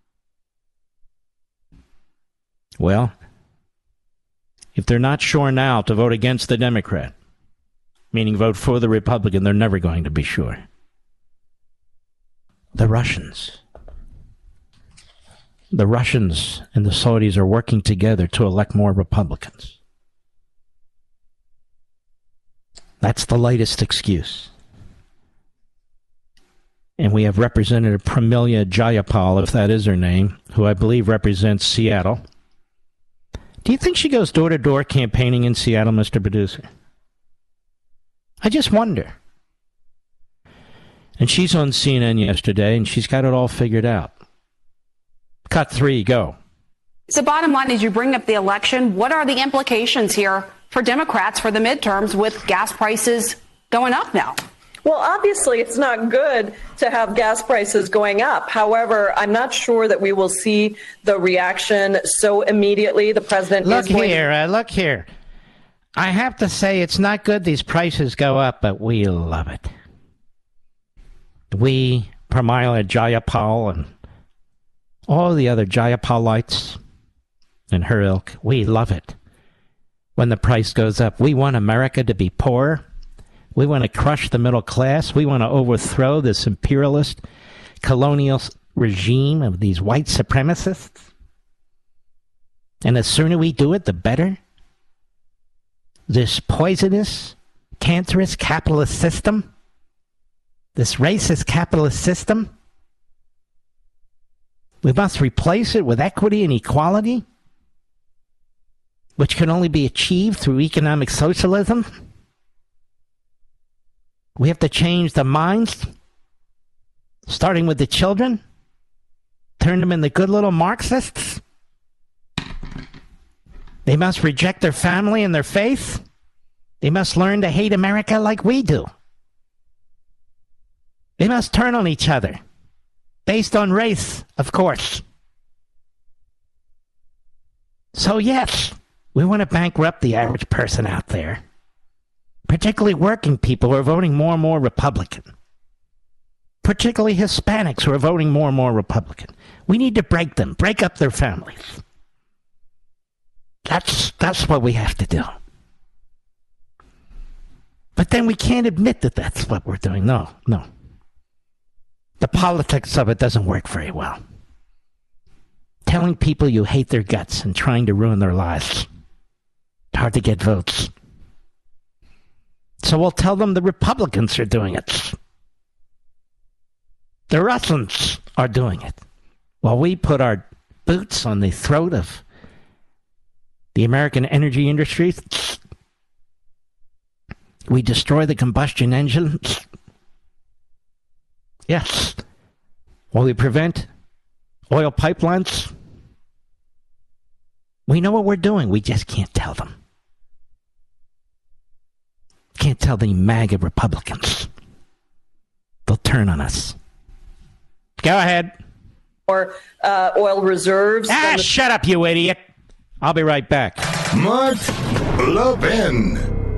Well, if they're not sure now to vote against the Democrat, meaning vote for the Republican, they're never going to be sure. The Russians. The Russians and the Saudis are working together to elect more Republicans. That's the latest excuse. And we have Representative Pramila Jayapal, if that is her name, who I believe represents Seattle. Do you think she goes door to door campaigning in Seattle, Mister Producer? I just wonder. And she's on C N N yesterday, and she's got it all figured out. Cut three, go. So bottom line is you bring up the election. What are the implications here for Democrats for the midterms with gas prices going up now? Well, obviously, it's not good to have gas prices going up. However, I'm not sure that we will see the reaction so immediately. The president look is going here, uh, look here. I have to say it's not good these prices go up, but we love it. We, Pramila Jayapal, and all the other Jayapalites and her ilk, we love it when the price goes up. We want America to be poor. We want to crush the middle class. We want to overthrow this imperialist colonial regime of these white supremacists. And the sooner we do it, the better. This poisonous, cancerous capitalist system, this racist capitalist system, we must replace it with equity and equality, which can only be achieved through economic socialism. We have to change the minds, starting with the children, turn them into good little Marxists. They must reject their family and their faith. They must learn to hate America like we do. They must turn on each other, based on race, of course. So yes, we want to bankrupt the average person out there, particularly working people who are voting more and more Republican, particularly Hispanics who are voting more and more Republican. We need to break them, break up their families. That's, that's what we have to do. But then we can't admit that that's what we're doing. No, no. The politics of it doesn't work very well. Telling people you hate their guts and trying to ruin their lives. It's hard to get votes. So we'll tell them the Republicans are doing it. The Russians are doing it. While we put our boots on the throat of the American energy industry, we destroy the combustion engines. Yes. While we prevent oil pipelines. We know what we're doing. We just can't tell them. Can't tell the MAGA Republicans. They'll turn on us. Go ahead. Or uh, oil reserves. Ah, shut up, you idiot. I'll be right back. Mark Levin.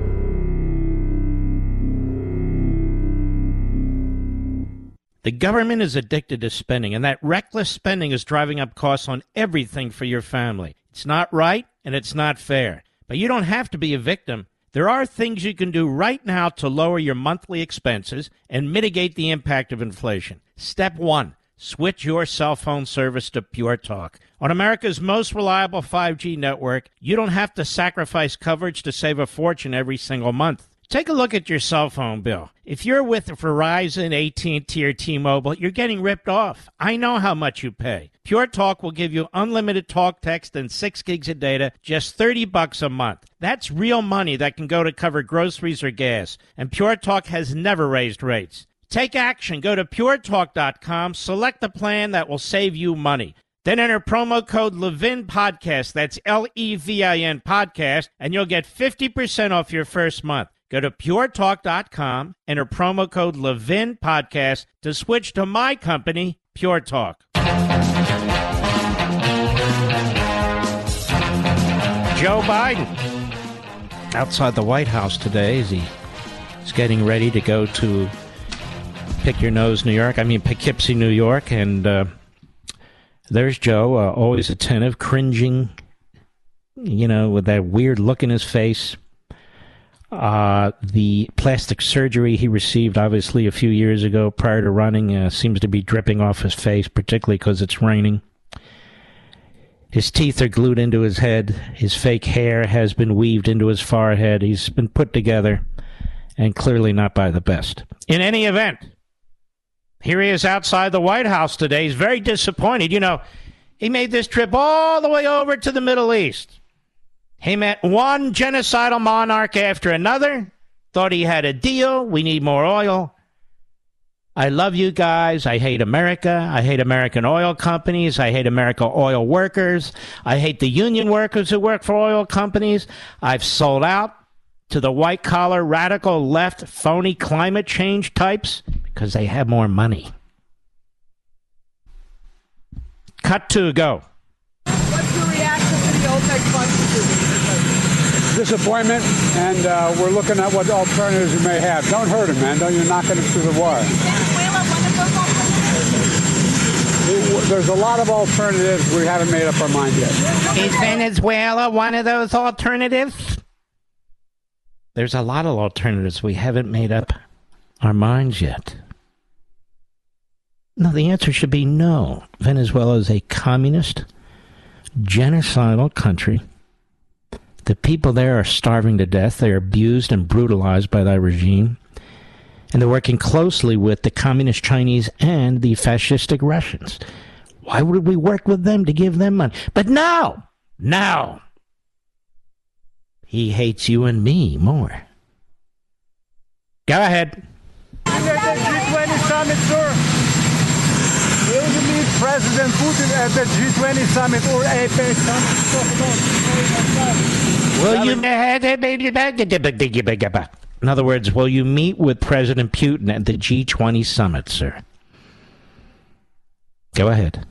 The government is addicted to spending, and that reckless spending is driving up costs on everything for your family. It's not right, and it's not fair. But you don't have to be a victim. There are things you can do right now to lower your monthly expenses and mitigate the impact of inflation. Step one, switch your cell phone service to Pure Talk. On America's most reliable five G network, you don't have to sacrifice coverage to save a fortune every single month. Take a look at your cell phone bill. If you're with Verizon, A T and T, or T-Mobile, you're getting ripped off. I know how much you pay. Pure Talk will give you unlimited talk, text, and six gigs of data, just thirty bucks a month. That's real money that can go to cover groceries or gas. And Pure Talk has never raised rates. Take action. Go to pure talk dot com, select the plan that will save you money. Then enter promo code Levin Podcast, that's L E V I N Podcast, and you'll get fifty percent off your first month. Go to pure talk dot com, enter promo code Levin Podcast to switch to my company, Pure Talk. Joe Biden outside the White House today as he is getting ready to go to Pick Your Nose, New York. I mean, Poughkeepsie, New York, and uh, there's Joe, uh, always attentive, cringing, you know, with that weird look in his face. Uh, the plastic surgery he received, obviously, a few years ago prior to running, uh, seems to be dripping off his face, particularly because it's raining. His teeth are glued into his head. His fake hair has been weaved into his forehead. He's been put together, and clearly not by the best. In any event, here he is outside the White House today. He's very disappointed. You know, he made this trip all the way over to the Middle East. He met one genocidal monarch after another, thought he had a deal. We need more oil. I love you guys. I hate America. I hate American oil companies. I hate American oil workers. I hate the union workers who work for oil companies. I've sold out to the white-collar, radical left, phony climate change types because they have more money. Cut to, go. What's your reaction to the OPEC funding? Disappointment, and uh, we're looking at what alternatives we may have. Don't hurt him, man. Don't, you're knocking him through the wire. There's a lot of alternatives. We haven't made up our mind yet. Is Venezuela one of those alternatives? There's a lot of alternatives. We haven't made up our minds yet. No, the answer should be no. Venezuela is a communist, genocidal country. The people there are starving to death. They are abused and brutalized by that regime. And they're working closely with the communist Chinese and the fascistic Russians. Why would we work with them to give them money? But now, now, he hates you and me more. Go ahead. At the G twenty summit, sir, will you meet President Putin at the G twenty summit or APEC summit? Will you? In other words, will you meet with President Putin at the G twenty summit, sir? Go ahead.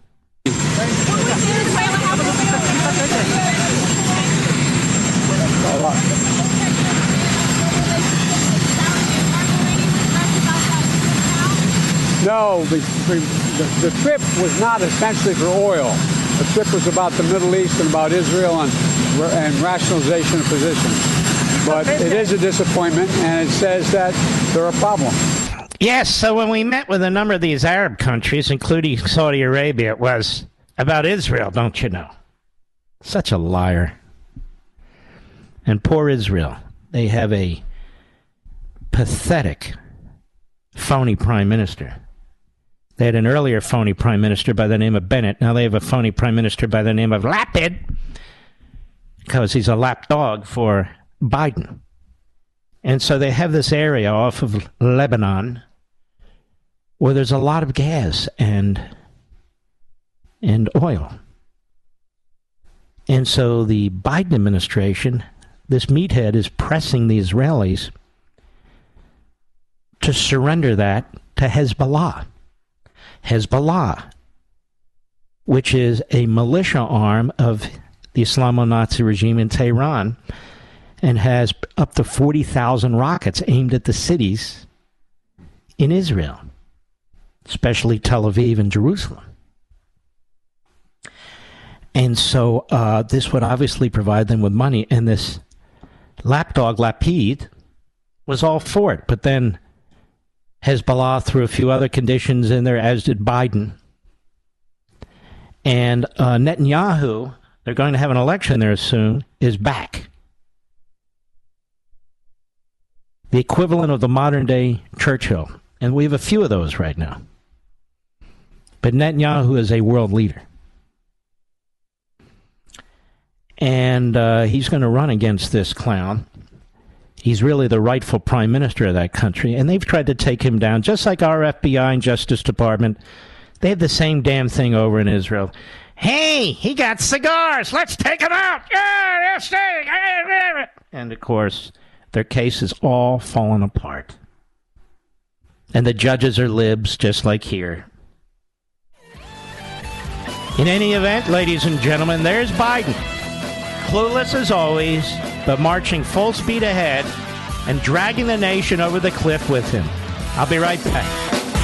No, the, the, the trip was not essentially for oil. The trip was about the Middle East and about Israel and, and rationalization of positions. But it is a disappointment, and it says that there are problems. Yes, so when we met with a number of these Arab countries, including Saudi Arabia, it was about Israel, don't you know? Such a liar. And poor Israel. They have a pathetic, phony prime minister. They had an earlier phony prime minister by the name of Bennett. Now they have a phony prime minister by the name of Lapid, because he's a lapdog for Biden. And so they have this area off of Lebanon where there's a lot of gas and and oil. And so the Biden administration, this meathead, is pressing the Israelis to surrender that to Hezbollah. Hezbollah, which is a militia arm of the Islamo-Nazi regime in Tehran, and has up to forty thousand rockets aimed at the cities in Israel, especially Tel Aviv and Jerusalem. And so uh, this would obviously provide them with money, and this lapdog Lapid was all for it. But then Hezbollah threw a few other conditions in there, as did Biden. And uh, Netanyahu, they're going to have an election there soon, is back. The equivalent of the modern-day Churchill. And we have a few of those right now. But Netanyahu is a world leader. And uh, he's going to run against this clown. He's really the rightful prime minister of that country. And they've tried to take him down, just like our F B I and Justice Department. They have the same damn thing over in Israel. Hey, he got cigars. Let's take him out. Yeah, yes, and, of course, their case is all falling apart. And the judges are libs, just like here. In any event, ladies and gentlemen, there's Biden. Clueless as always, but marching full speed ahead and dragging the nation over the cliff with him. I'll be right back.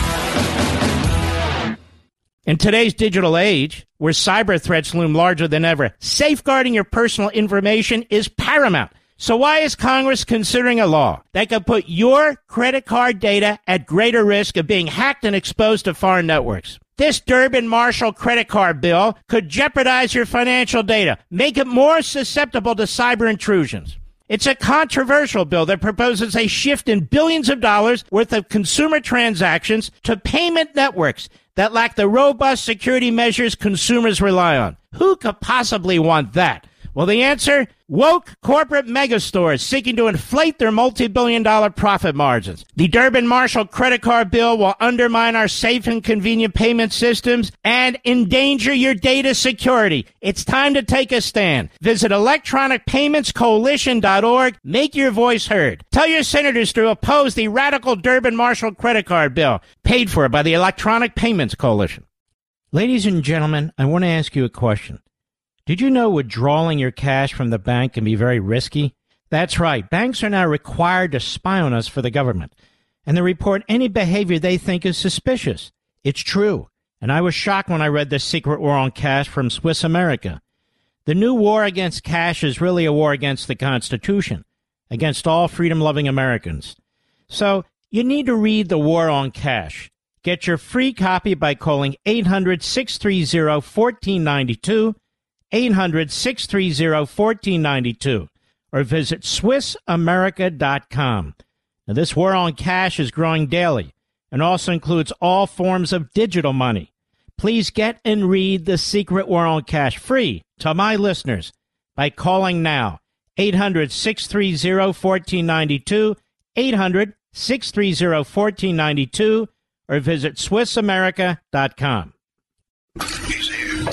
In today's digital age, where cyber threats loom larger than ever, safeguarding your personal information is paramount. So why is Congress considering a law that could put your credit card data at greater risk of being hacked and exposed to foreign networks? This Durbin-Marshall credit card bill could jeopardize your financial data, make it more susceptible to cyber intrusions. It's a controversial bill that proposes a shift in billions of dollars worth of consumer transactions to payment networks that lack the robust security measures consumers rely on. Who could possibly want that? Well, the answer? Woke corporate megastores seeking to inflate their multi-billion dollar profit margins. The Durbin-Marshall credit card bill will undermine our safe and convenient payment systems and endanger your data security. It's time to take a stand. Visit electronic payments coalition dot org. Make your voice heard. Tell your senators to oppose the radical Durbin-Marshall credit card bill, paid for by the Electronic Payments Coalition. Ladies and gentlemen, I want to ask you a question. Did you know withdrawing your cash from the bank can be very risky? That's right. Banks are now required to spy on us for the government, and they report any behavior they think is suspicious. It's true, and I was shocked when I read The Secret War on Cash from Swiss America. The new war against cash is really a war against the Constitution, against all freedom-loving Americans. So you need to read The War on Cash. Get your free copy by calling eight hundred, six three zero, one four nine two, eight hundred, six three zero, one four nine two, or visit Swiss America dot com. Now, this war on cash is growing daily and also includes all forms of digital money. Please get and read The Secret War on Cash free to my listeners by calling now, eight hundred, six three zero, one four nine two, eight hundred, six three zero, one four nine two, or visit Swiss America dot com. He's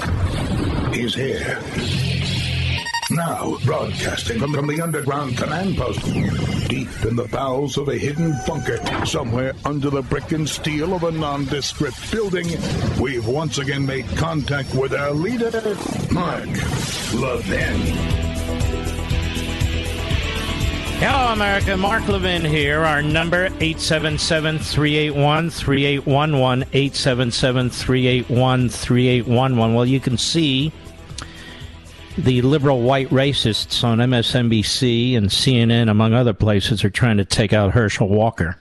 here. He's here. Now, broadcasting from, from the underground command post, deep in the bowels of a hidden bunker, somewhere under the brick and steel of a nondescript building, we've once again made contact with our leader, Mark Levin. Hello, America. Mark Levin here. Our number, eight seven seven, three eight one, three eight one one, eight seven seven, three eight one, three eight one one. Well, you can see the liberal white racists on M S N B C and C N N, among other places, are trying to take out Herschel Walker.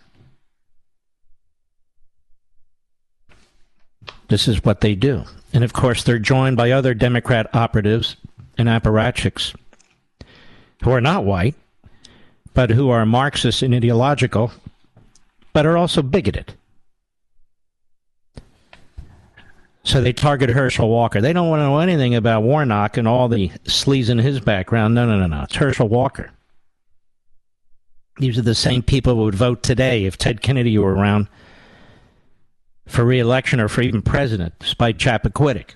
This is what they do. And, of course, they're joined by other Democrat operatives and apparatchiks who are not white, but who are Marxist and ideological, but are also bigoted. So they target Herschel Walker. They don't want to know anything about Warnock and all the sleaze in his background. No, no, no, no. It's Herschel Walker. These are the same people who would vote today if Ted Kennedy were around for re-election or for even president, despite Chappaquiddick.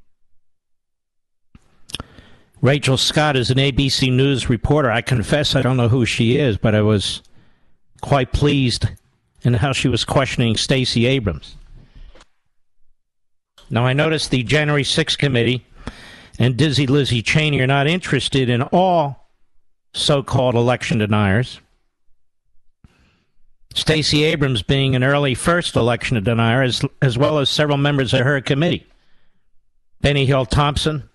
Rachel Scott is an A B C News reporter. I confess I don't know who she is, but I was quite pleased in how she was questioning Stacey Abrams. Now, I noticed the January sixth committee and Dizzy Lizzie Cheney are not interested in all so-called election deniers. Stacey Abrams being an early first election denier, as, as well as several members of her committee. Benny Hill Thompson,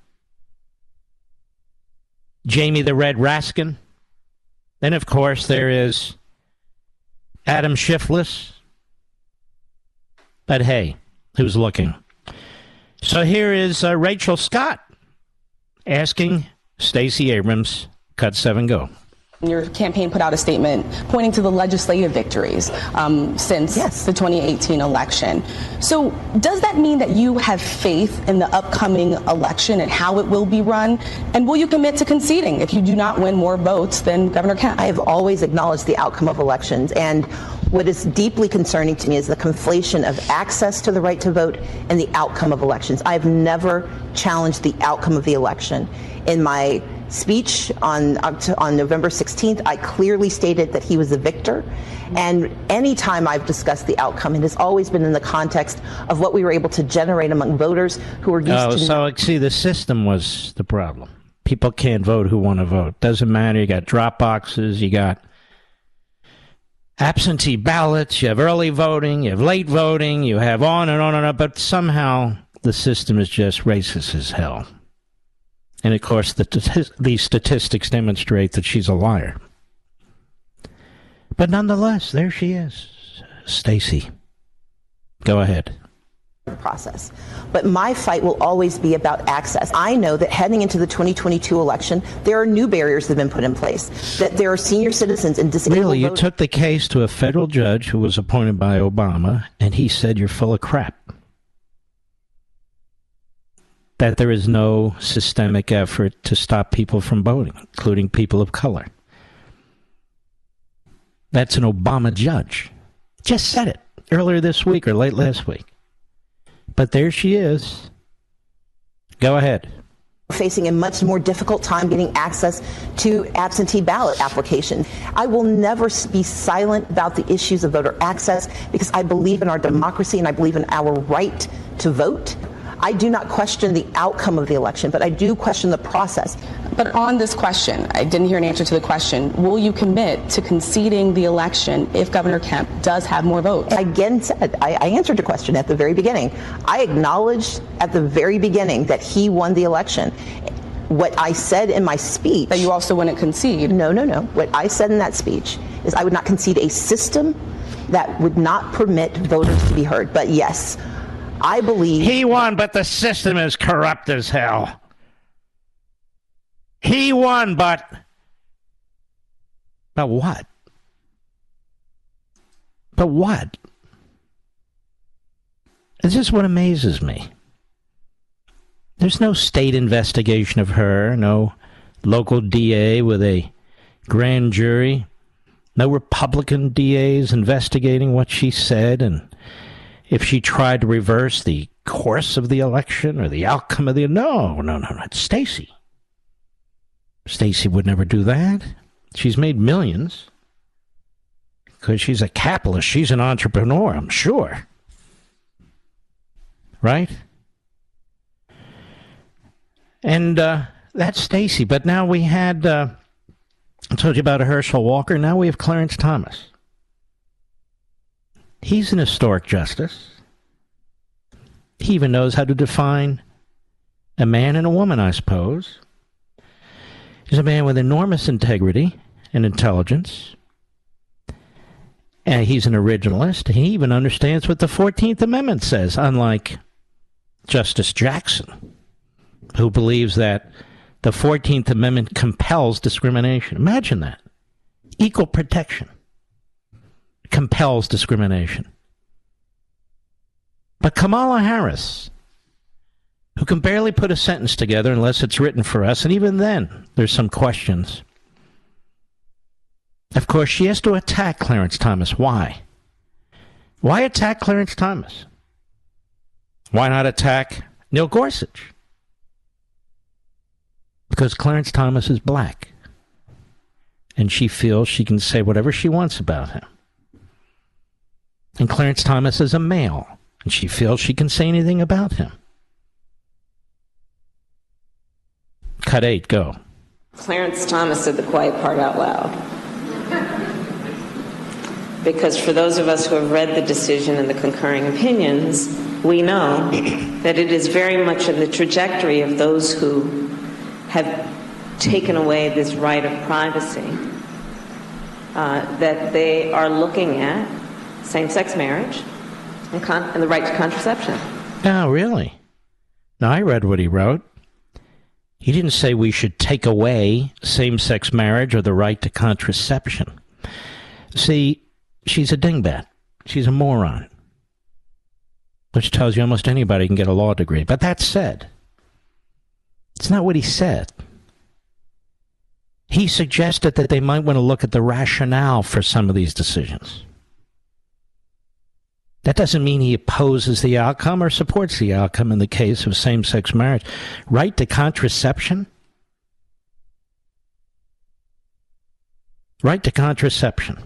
Jamie the Red Raskin. Then, of course, there is Adam Shifless. But hey, who's looking? So here is uh, Rachel Scott asking Stacey Abrams, cut seven, go. Your campaign put out a statement pointing to the legislative victories um, since yes. the twenty eighteen election. So does that mean that you have faith in the upcoming election and how it will be run? And will you commit to conceding if you do not win more votes than Governor Kemp? I have always acknowledged the outcome of elections. And what is deeply concerning to me is the conflation of access to the right to vote and the outcome of elections. I've never challenged the outcome of the election. In my speech on on November sixteenth, I clearly stated that he was the victor. And any time I've discussed the outcome, it has always been in the context of what we were able to generate among voters who were used oh, to... So, see, the system was the problem. People can't vote who want to vote. Doesn't matter. You got drop boxes. You got absentee ballots. You have early voting. You have late voting. You have on and on and on. But somehow the system is just racist as hell. And, of course, the, the statistics demonstrate that she's a liar. But nonetheless, there she is. Stacey, go ahead. Process. But my fight will always be about access. I know that heading into the twenty twenty-two election, there are new barriers that have been put in place, that there are senior citizens and disabled Really, you voters. took the case to a federal judge who was appointed by Obama, and he said you're full of crap. That there is no systemic effort to stop people from voting, including people of color. That's an Obama judge. Just said it earlier this week or late last week. But there she is. Go ahead. Facing a much more difficult time getting access to absentee ballot applications. I will never be silent about the issues of voter access because I believe in our democracy and I believe in our right to vote. I do not question the outcome of the election, but I do question the process. But on this question, I didn't hear an answer to the question. Will you commit to conceding the election if Governor Kemp does have more votes? I again said, I, I answered your question at the very beginning. I acknowledged at the very beginning that he won the election. What I said in my speech... That you also wouldn't concede? No, no, no. What I said in that speech is I would not concede a system that would not permit voters to be heard. But yes, I believe... He won, but the system is corrupt as hell. He won, but... But what? But what? This is what amazes me. There's no state investigation of her, no local D A with a grand jury, no Republican D As investigating what she said and if she tried to reverse the course of the election or the outcome of the... No, no, no, no. It's Stacey. Stacey would never do that. She's made millions because she's a capitalist. She's an entrepreneur, I'm sure. Right? And uh, that's Stacey. But now we had... Uh, I told you about Herschel Walker. Now we have Clarence Thomas. He's an historic justice. He even knows how to define a man and a woman, I suppose. He's a man with enormous integrity and intelligence. And he's an originalist. He even understands what the fourteenth Amendment says, unlike Justice Jackson, who believes that the fourteenth Amendment compels discrimination. Imagine that. Equal protection compels discrimination. But Kamala Harris, who can barely put a sentence together unless it's written for us, and even then, there's some questions. Of course, she has to attack Clarence Thomas. Why? Why attack Clarence Thomas? Why not attack Neil Gorsuch? Because Clarence Thomas is black. And she feels she can say whatever she wants about him. And Clarence Thomas is a male. And she feels she can say anything about him. Cut eight, go. Clarence Thomas said the quiet part out loud. Because for those of us who have read the decision and the concurring opinions, we know that it is very much in the trajectory of those who have taken away this right of privacy uh, that they are looking at same-sex marriage and, con- and the right to contraception. Oh, really? Now, I read what he wrote. He didn't say we should take away same-sex marriage or the right to contraception. See, she's a dingbat. She's a moron. Which tells you almost anybody can get a law degree. But that said, it's not what he said. He suggested that they might want to look at the rationale for some of these decisions. That doesn't mean he opposes the outcome or supports the outcome in the case of same-sex marriage. Right to contraception? Right to contraception.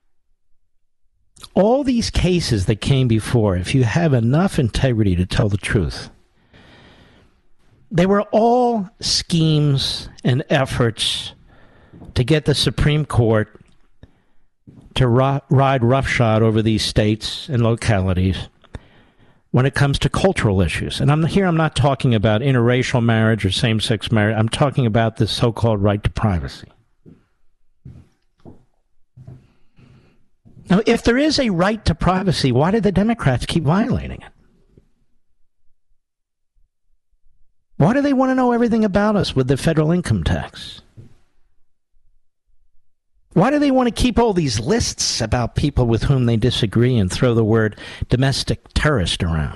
All these cases that came before, if you have enough integrity to tell the truth, they were all schemes and efforts to get the Supreme Court to ro- ride roughshod over these states and localities when it comes to cultural issues. And I'm here, I'm not talking about interracial marriage or same-sex marriage. I'm talking about this so-called right to privacy. Now, if there is a right to privacy, why do the Democrats keep violating it? Why do they want to know everything about us with the federal income tax? Why do they want to keep all these lists about people with whom they disagree and throw the word domestic terrorist around?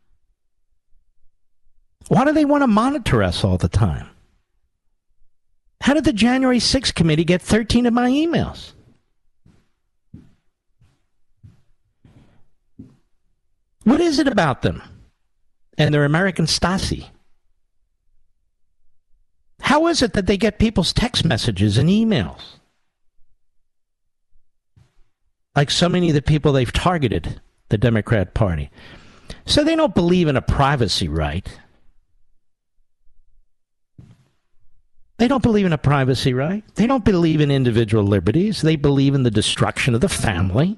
Why do they want to monitor us all the time? How did the January sixth committee get thirteen of my emails? What is it about them and their American Stasi? How is it that they get people's text messages and emails? Like so many of the people they've targeted, the Democrat Party. So they don't believe in a privacy right. They don't believe in a privacy right. They don't believe in individual liberties. They believe in the destruction of the family.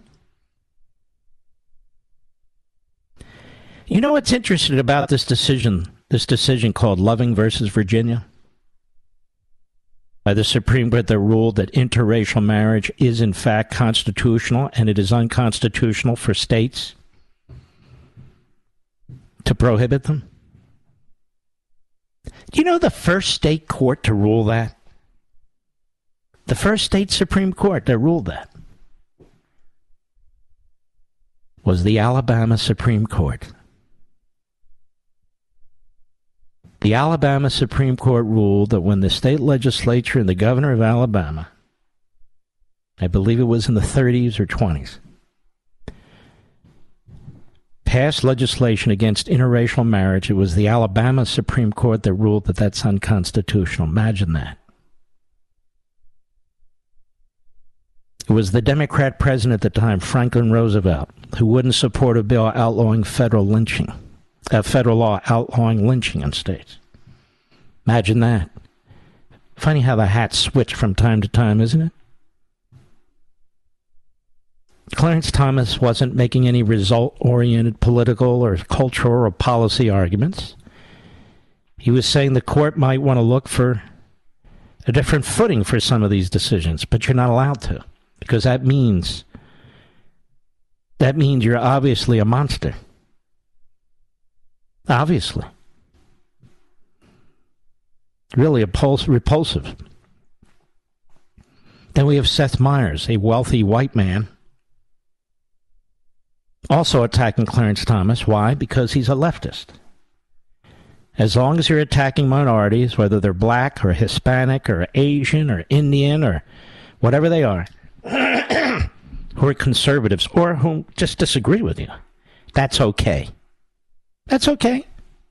You know what's interesting about this decision, this decision called Loving versus Virginia? By the Supreme Court that ruled that interracial marriage is in fact constitutional, and it is unconstitutional for states to prohibit them. Do you know the first state court to rule that? The first state Supreme Court that ruled that was the Alabama Supreme Court. The Alabama Supreme Court ruled that when the state legislature and the governor of Alabama, I believe it was in the thirties or twenties, passed legislation against interracial marriage, it was the Alabama Supreme Court that ruled that that's unconstitutional. Imagine that. It was the Democrat president at the time, Franklin Roosevelt, who wouldn't support a bill outlawing federal lynching. A federal law outlawing lynching in states. Imagine that. Funny how the hats switch from time to time, isn't it? Clarence Thomas wasn't making any result-oriented political or cultural or policy arguments. He was saying the court might want to look for a different footing for some of these decisions, but you're not allowed to, because that means that means you're obviously a monster. Obviously. Really repulsive. repulsive. Then we have Seth Meyers, a wealthy white man, also attacking Clarence Thomas. Why? Because he's a leftist. As long as you're attacking minorities, whether they're black or Hispanic or Asian or Indian or whatever they are, who are conservatives or who just disagree with you, that's okay. That's okay.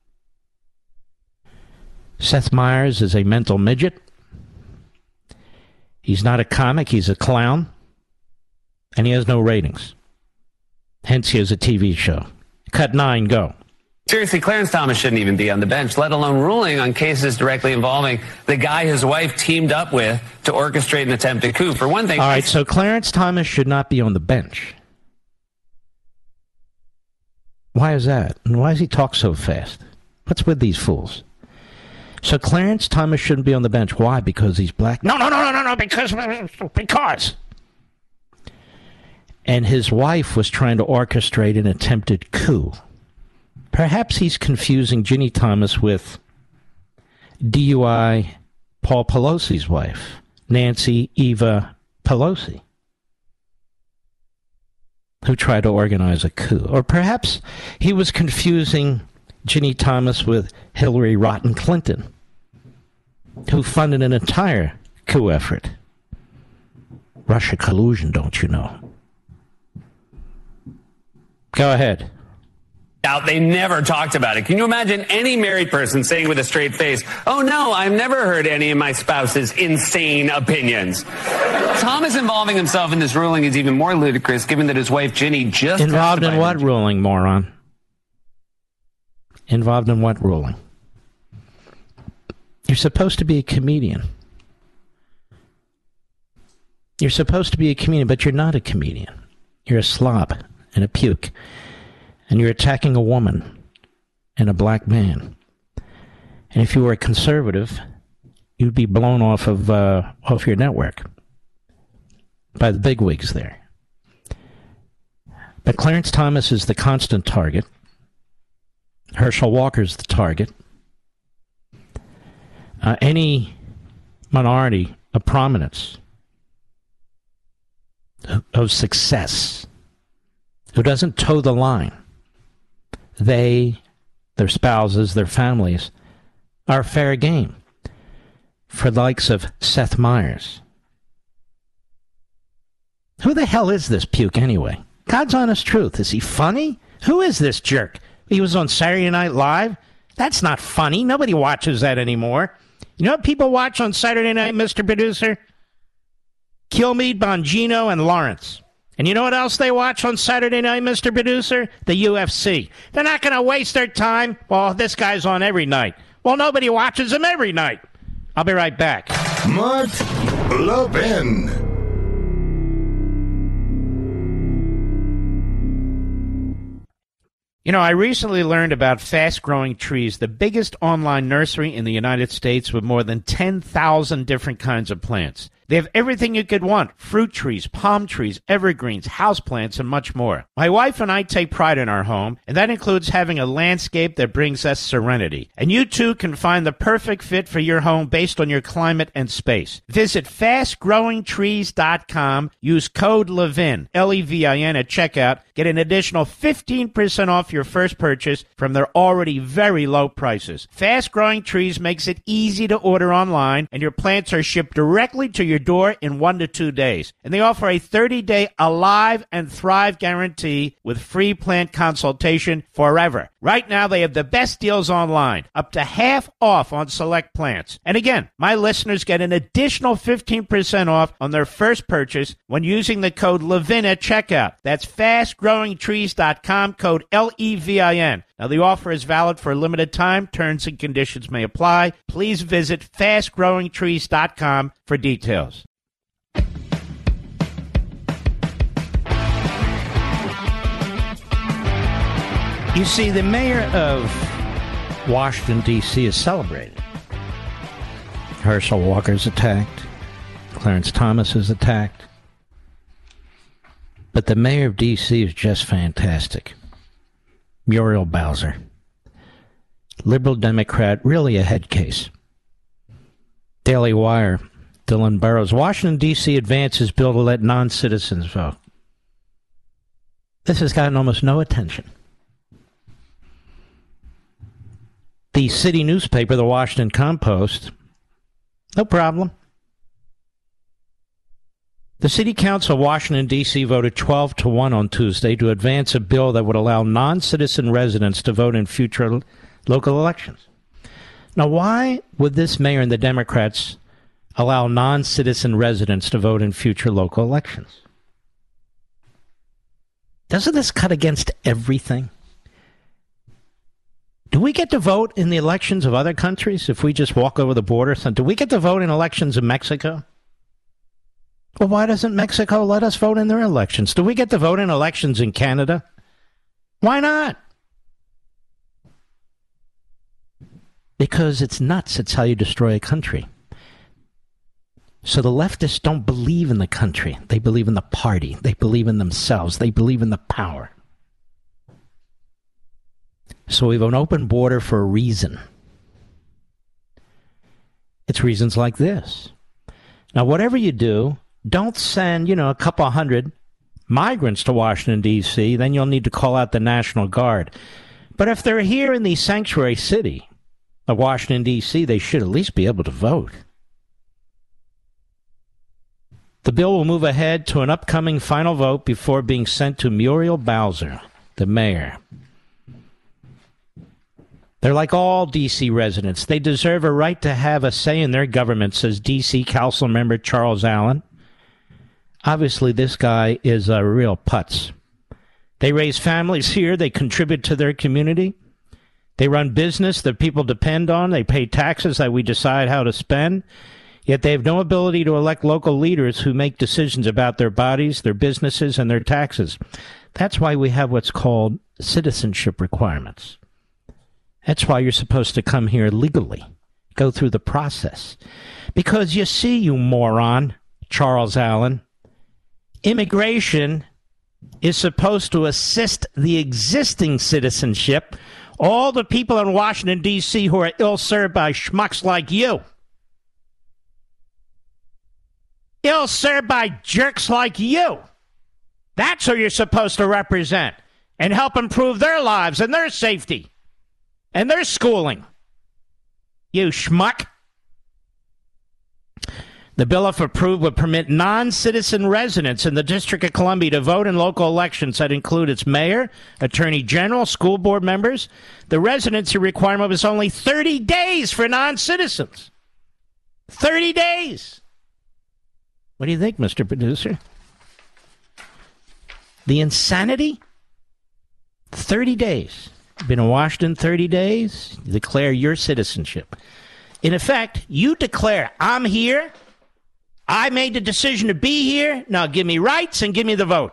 Seth Meyers is a mental midget. He's not a comic, he's a clown. And he has no ratings. Hence, he has a T V show. Cut nine, go. Seriously, Clarence Thomas shouldn't even be on the bench, let alone ruling on cases directly involving the guy his wife teamed up with to orchestrate an attempted coup. For one thing... All right, so Clarence Thomas should not be on the bench. Why is that? And why does he talk so fast? What's with these fools? So Clarence Thomas shouldn't be on the bench. Why? Because he's black? No, no, no, no, no, no, because... Because... And his wife was trying to orchestrate an attempted coup. Perhaps he's confusing Ginny Thomas with D U I Paul Pelosi's wife, Nancy Eva Pelosi, who tried to organize a coup. Or perhaps he was confusing Ginny Thomas with Hillary Rotten Clinton, who funded an entire coup effort. Russia collusion, don't you know? Go ahead. Out, they never talked about it. Can you imagine any married person saying with a straight face, oh no, I've never heard any of my spouse's insane opinions? Thomas involving himself in this ruling is even more ludicrous, given that his wife Ginny just involved in what ruling, moron? Involved in what ruling? You're supposed to be a comedian. You're supposed to be a comedian, but you're not a comedian. You're a slob and a puke. And you're attacking a woman and a black man. And if you were a conservative, you'd be blown off of uh, off your network by the bigwigs there. But Clarence Thomas is the constant target. Herschel Walker's the target. Uh, any minority of prominence, of success, who doesn't toe the line, they, their spouses, their families, are fair game for the likes of Seth Meyers. Who the hell is this puke anyway? God's honest truth. Is he funny? Who is this jerk? He was on Saturday Night Live? That's not funny. Nobody watches that anymore. You know what people watch on Saturday night, Mister Producer? Kilmeade, Bongino, and Lawrence. And you know what else they watch on Saturday night, Mister Producer? The U F C. They're not going to waste their time. Well, this guy's on every night. Well, nobody watches him every night. I'll be right back. Mark Levin. You know, I recently learned about Fast Growing Trees, the biggest online nursery in the United States with more than ten thousand different kinds of plants. They have everything you could want: fruit trees, palm trees, evergreens, houseplants, and much more. My wife and I take pride in our home, and that includes having a landscape that brings us serenity. And you too can find the perfect fit for your home based on your climate and space. Visit fast growing trees dot com. Use code LEVIN, L E V I N, at checkout. Get an additional fifteen percent off your first purchase from their already very low prices. Fast Growing Trees makes it easy to order online, and your plants are shipped directly to your door in one to two days. And they offer a thirty-day Alive and Thrive guarantee with free plant consultation forever. Right now, they have the best deals online, up to half off on select plants. And again, my listeners get an additional fifteen percent off on their first purchase when using the code LEVIN at checkout. That's fast growing trees dot com, code L E V I N. Now, the offer is valid for a limited time. Terms and conditions may apply. Please visit fast growing trees dot com for details. You see, the mayor of Washington, D C is celebrated. Herschel Walker's attacked. Clarence Thomas is attacked. But the mayor of D C is just fantastic. Muriel Bowser. Liberal Democrat, really a head case. Daily Wire, Dylan Burrows. Washington, D C advances bill to let non-citizens vote. This has gotten almost no attention. The city newspaper, the Washington Compost, no problem. The City Council of Washington, D C voted twelve to one on Tuesday to advance a bill that would allow non-citizen residents to vote in future local elections. Now, why would this mayor and the Democrats allow non-citizen residents to vote in future local elections? Doesn't this cut against everything? Do we get to vote in the elections of other countries if we just walk over the border? So do we get to vote in elections in Mexico? Well, why doesn't Mexico let us vote in their elections? Do we get to vote in elections in Canada? Why not? Because it's nuts. It's how you destroy a country. So the leftists don't believe in the country. They believe in the party. They believe in themselves. They believe in the power. So we have an open border for a reason. It's reasons like this. Now, whatever you do, don't send, you know, a couple hundred migrants to Washington, D C Then you'll need to call out the National Guard. But if they're here in the sanctuary city of Washington, D C, they should at least be able to vote. The bill will move ahead to an upcoming final vote before being sent to Muriel Bowser, the mayor. They're like all D C residents. They deserve a right to have a say in their government, says D C Council member Charles Allen. Obviously, this guy is a real putz. They raise families here. They contribute to their community. They run business that people depend on. They pay taxes that we decide how to spend. Yet they have no ability to elect local leaders who make decisions about their bodies, their businesses, and their taxes. That's why we have what's called citizenship requirements. That's why you're supposed to come here legally, go through the process. Because you see, you moron, Charles Allen, immigration is supposed to assist the existing citizenship, all the people in Washington, D C who are ill-served by schmucks like you. Ill-served by jerks like you. That's who you're supposed to represent and help improve their lives and their safety. And their schooling. You schmuck. The bill, if approved, would permit non-citizen residents in the District of Columbia to vote in local elections that include its mayor, attorney general, school board members. The residency requirement was only thirty days for non-citizens. thirty days. What do you think, Mister Producer? The insanity? thirty days. Been in Washington thirty days, you declare your citizenship. In effect, you declare, I'm here, I made the decision to be here, now give me rights and give me the vote.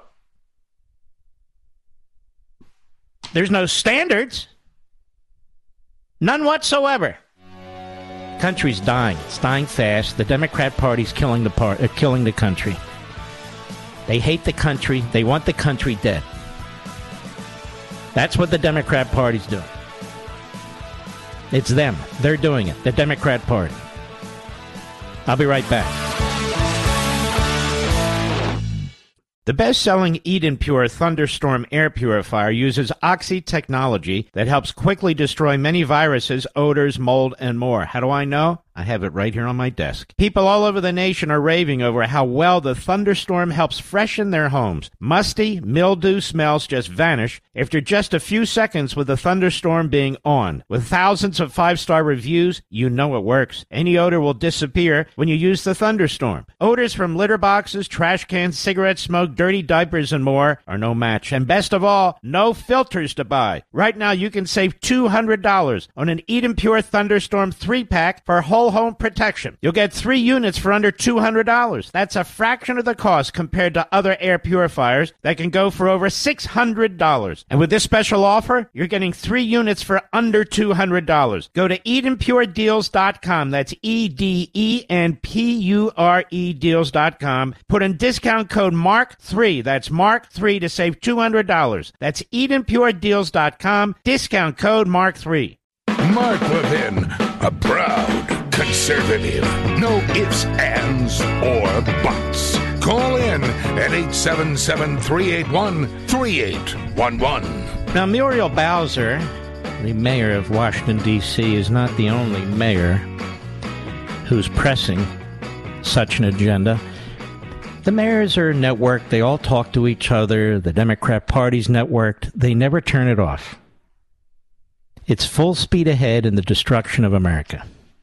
There's no standards. None whatsoever. Country's dying. It's dying fast. The Democrat Party's killing the, par- uh, killing the country. They hate the country. They want the country dead. That's what the Democrat Party's doing. It's them. They're doing it. The Democrat Party. I'll be right back. The best-selling Eden Pure Thunderstorm air purifier uses Oxy technology that helps quickly destroy many viruses, odors, mold, and more. How do I know? I have it right here on my desk. People all over the nation are raving over how well the Thunderstorm helps freshen their homes. Musty, mildew smells just vanish after just a few seconds with the Thunderstorm being on. With thousands of five-star reviews, you know it works. Any odor will disappear when you use the Thunderstorm. Odors from litter boxes, trash cans, cigarette smoke, dirty diapers, and more are no match. And best of all, no filters to buy. Right now, you can save two hundred dollars on an Eden Pure Thunderstorm three-pack for whole home protection. You'll get three units for under two hundred dollars. That's a fraction of the cost compared to other air purifiers that can go for over six hundred dollars. And with this special offer, you're getting three units for under two hundred dollars. Go to eden pure deals dot com. That's E D E N P U R E deals dot com. Put in discount code Mark three. That's Mark three to save two hundred dollars. That's eden pure deals dot com. Discount code Mark three. Mark Levin, a proud conservative. No ifs, ands, or buts. Call in at eight seven seven, three eight one, three eight one one. Now, Muriel Bowser, the mayor of Washington, D C, is not the only mayor who's pressing such an agenda. The mayors are networked. They all talk to each other. The Democrat Party's networked. They never turn it off. It's full speed ahead in the destruction of America.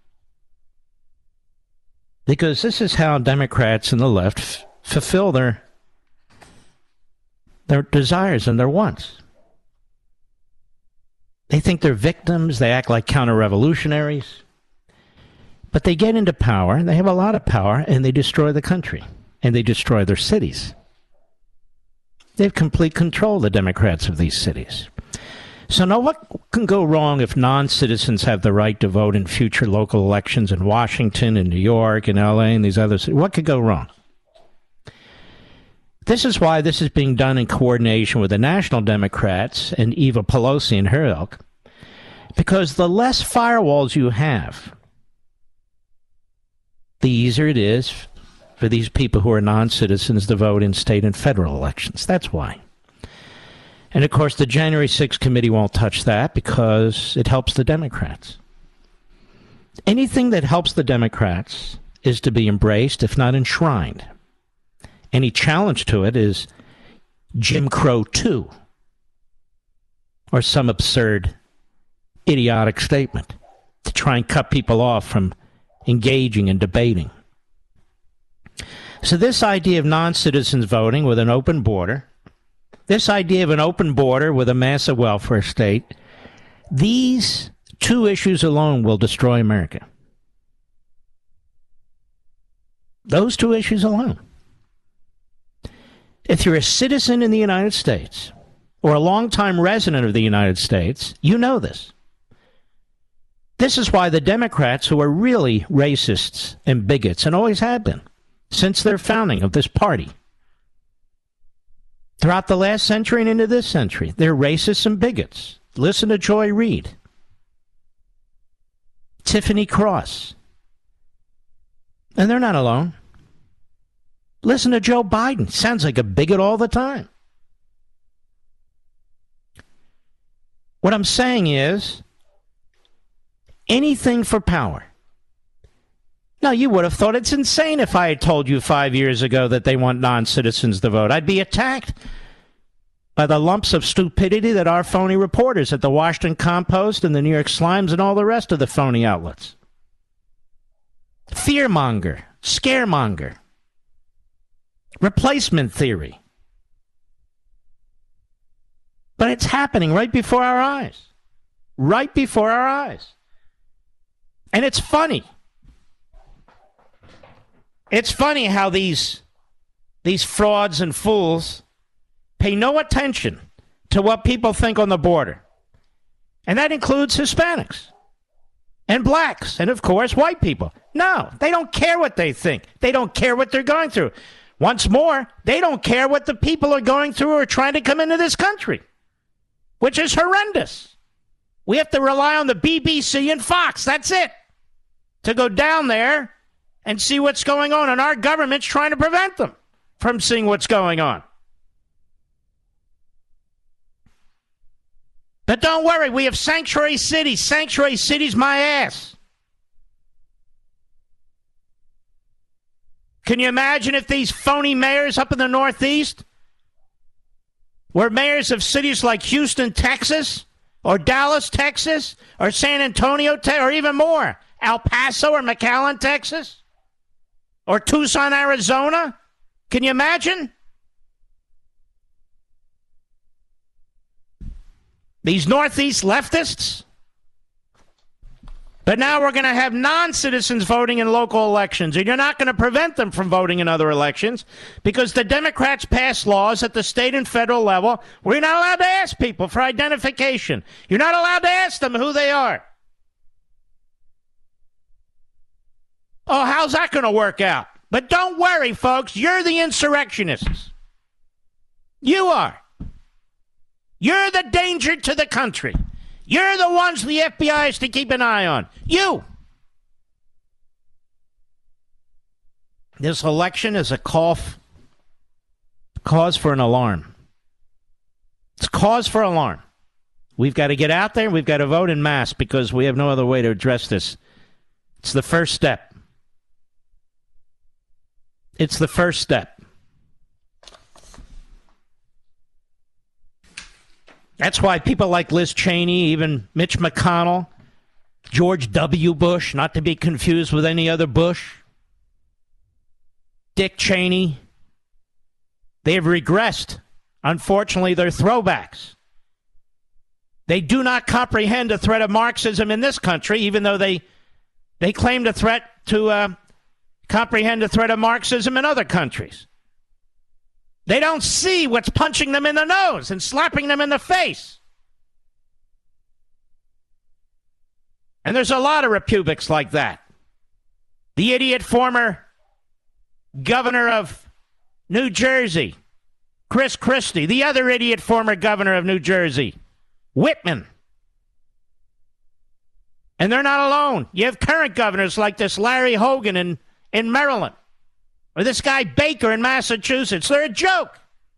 Because this is how Democrats and the left f- fulfill their, their desires and their wants. They think they're victims. They act like counter-revolutionaries. But they get into power, and they have a lot of power, and they destroy the country, and they destroy their cities. They have complete control, the Democrats, of these cities. So now what can go wrong if non-citizens have the right to vote in future local elections in Washington and New York and L A and these other cities? What could go wrong? This is why this is being done in coordination with the National Democrats and Eva Pelosi and her ilk. Because the less firewalls you have, the easier it is for these people who are non-citizens to vote in state and federal elections. That's why. And, of course, the January sixth committee won't touch that because it helps the Democrats. Anything that helps the Democrats is to be embraced, if not enshrined. Any challenge to it is Jim Crow two or some absurd, idiotic statement to try and cut people off from engaging and debating. So this idea of non-citizens voting with an open border, this idea of an open border with a massive welfare state, these two issues alone will destroy America. Those two issues alone. If you're a citizen in the United States or a longtime resident of the United States, you know this. This is why the Democrats, who are really racists and bigots, and always have been, since their founding of this party, throughout the last century and into this century, they're racists and bigots. Listen to Joy Reid, Tiffany Cross. And they're not alone. Listen to Joe Biden. Sounds like a bigot all the time. What I'm saying is, anything for power. Now, you would have thought it's insane if I had told you five years ago that they want non-citizens to vote. I'd be attacked by the lumps of stupidity that are phony reporters at the Washington Compost and the New York Slimes and all the rest of the phony outlets. Fearmonger, scaremonger, replacement theory. But it's happening right before our eyes. Right before our eyes. And it's funny. It's funny how these, these frauds and fools pay no attention to what people think on the border. And that includes Hispanics and blacks and, of course, white people. No, they don't care what they think. They don't care what they're going through. Once more, they don't care what the people are going through who are trying to come into this country, which is horrendous. We have to rely on the B B C and Fox. That's it. To go down there and see what's going on, and our government's trying to prevent them from seeing what's going on. But don't worry, we have sanctuary cities. Sanctuary cities, my ass. Can you imagine if these phony mayors up in the Northeast were mayors of cities like Houston, Texas, or Dallas, Texas, or San Antonio, or even more, El Paso or McAllen, Texas? Or Tucson, Arizona? Can you imagine? These Northeast leftists? But now we're going to have non-citizens voting in local elections, and you're not going to prevent them from voting in other elections because the Democrats pass laws at the state and federal level where you're not allowed to ask people for identification. You're not allowed to ask them who they are. Oh, how's that going to work out? But don't worry, folks. You're the insurrectionists. You are. You're the danger to the country. You're the ones the F B I has to keep an eye on. You. This election is a call f- cause for an alarm. It's cause for alarm. We've got to get out there and we've got to vote en masse because we have no other way to address this. It's the first step. It's the first step. That's why people like Liz Cheney, even Mitch McConnell, George W. Bush, not to be confused with any other Bush, Dick Cheney, they have regressed. Unfortunately, they're throwbacks. They do not comprehend the threat of Marxism in this country, even though they they claim the threat to uh, comprehend the threat of Marxism in other countries. They don't see what's punching them in the nose and slapping them in the face. And there's a lot of Republics like that. The idiot former governor of New Jersey, Chris Christie. The other idiot former governor of New Jersey, Whitman. And they're not alone. You have current governors like this Larry Hogan in, in Maryland, or this guy Baker in Massachusetts. They're a joke.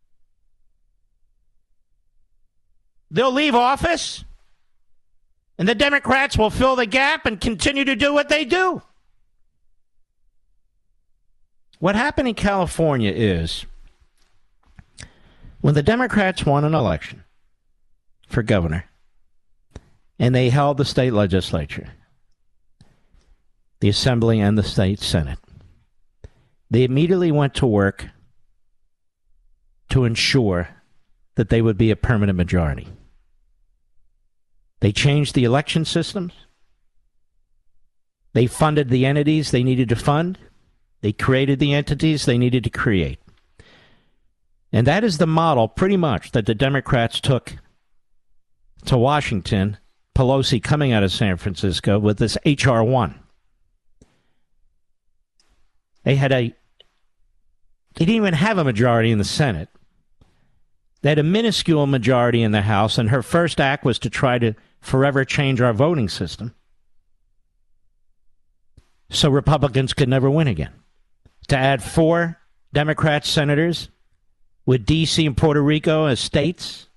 They'll leave office, and the Democrats will fill the gap and continue to do what they do. What happened in California is, when the Democrats won an election for governor, and they held the state legislature, the assembly and the state senate, they immediately went to work to ensure that they would be a permanent majority. They changed the election systems. They funded the entities they needed to fund. They created the entities they needed to create. And that is the model, pretty much, that the Democrats took to Washington, Pelosi coming out of San Francisco with this H R one. They had a, they didn't even have a majority in the Senate. They had a minuscule majority in the House, and her first act was to try to forever change our voting system so Republicans could never win again. To add four Democrat senators with D C and Puerto Rico as states.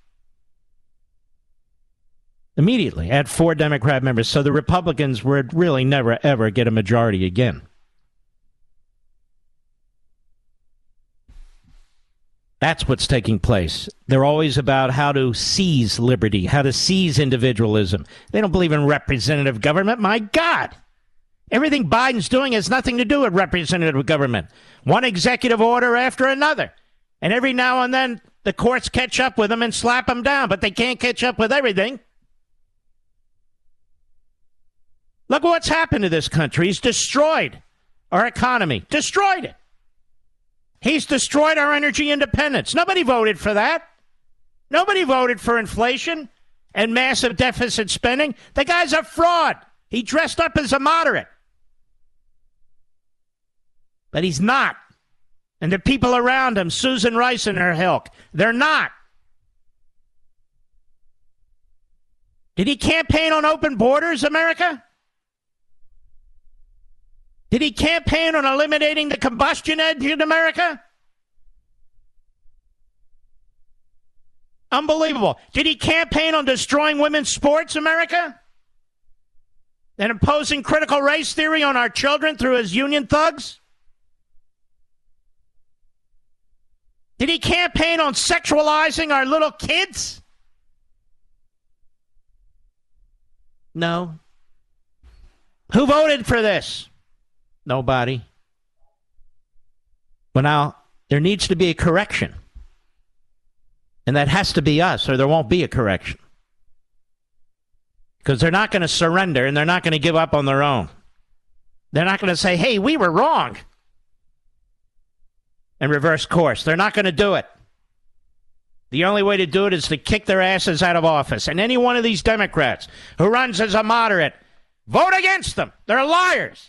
Immediately, add four Democrat members so the Republicans would really never, ever get a majority again. That's what's taking place. They're always about how to seize liberty, how to seize individualism. They don't believe in representative government. My God! Everything Biden's doing has nothing to do with representative government. One executive order after another. And every now and then, the courts catch up with them and slap them down, but they can't catch up with everything. Look what's happened to this country. He's destroyed our economy. Destroyed it. He's destroyed our energy independence. Nobody voted for that. Nobody voted for inflation and massive deficit spending. The guy's a fraud. He dressed up as a moderate. But he's not. And the people around him, Susan Rice and her ilk, they're not. Did he campaign on open borders, America? Did he campaign on eliminating the combustion engine, America? Unbelievable. Did he campaign on destroying women's sports, America? And imposing critical race theory on our children through his union thugs? Did he campaign on sexualizing our little kids? No. Who voted for this? Nobody. But now, there needs to be a correction. And that has to be us, or there won't be a correction. Because they're not going to surrender, and they're not going to give up on their own. They're not going to say, hey, we were wrong, and reverse course. They're not going to do it. The only way to do it is to kick their asses out of office. And any one of these Democrats who runs as a moderate, vote against them. They're liars.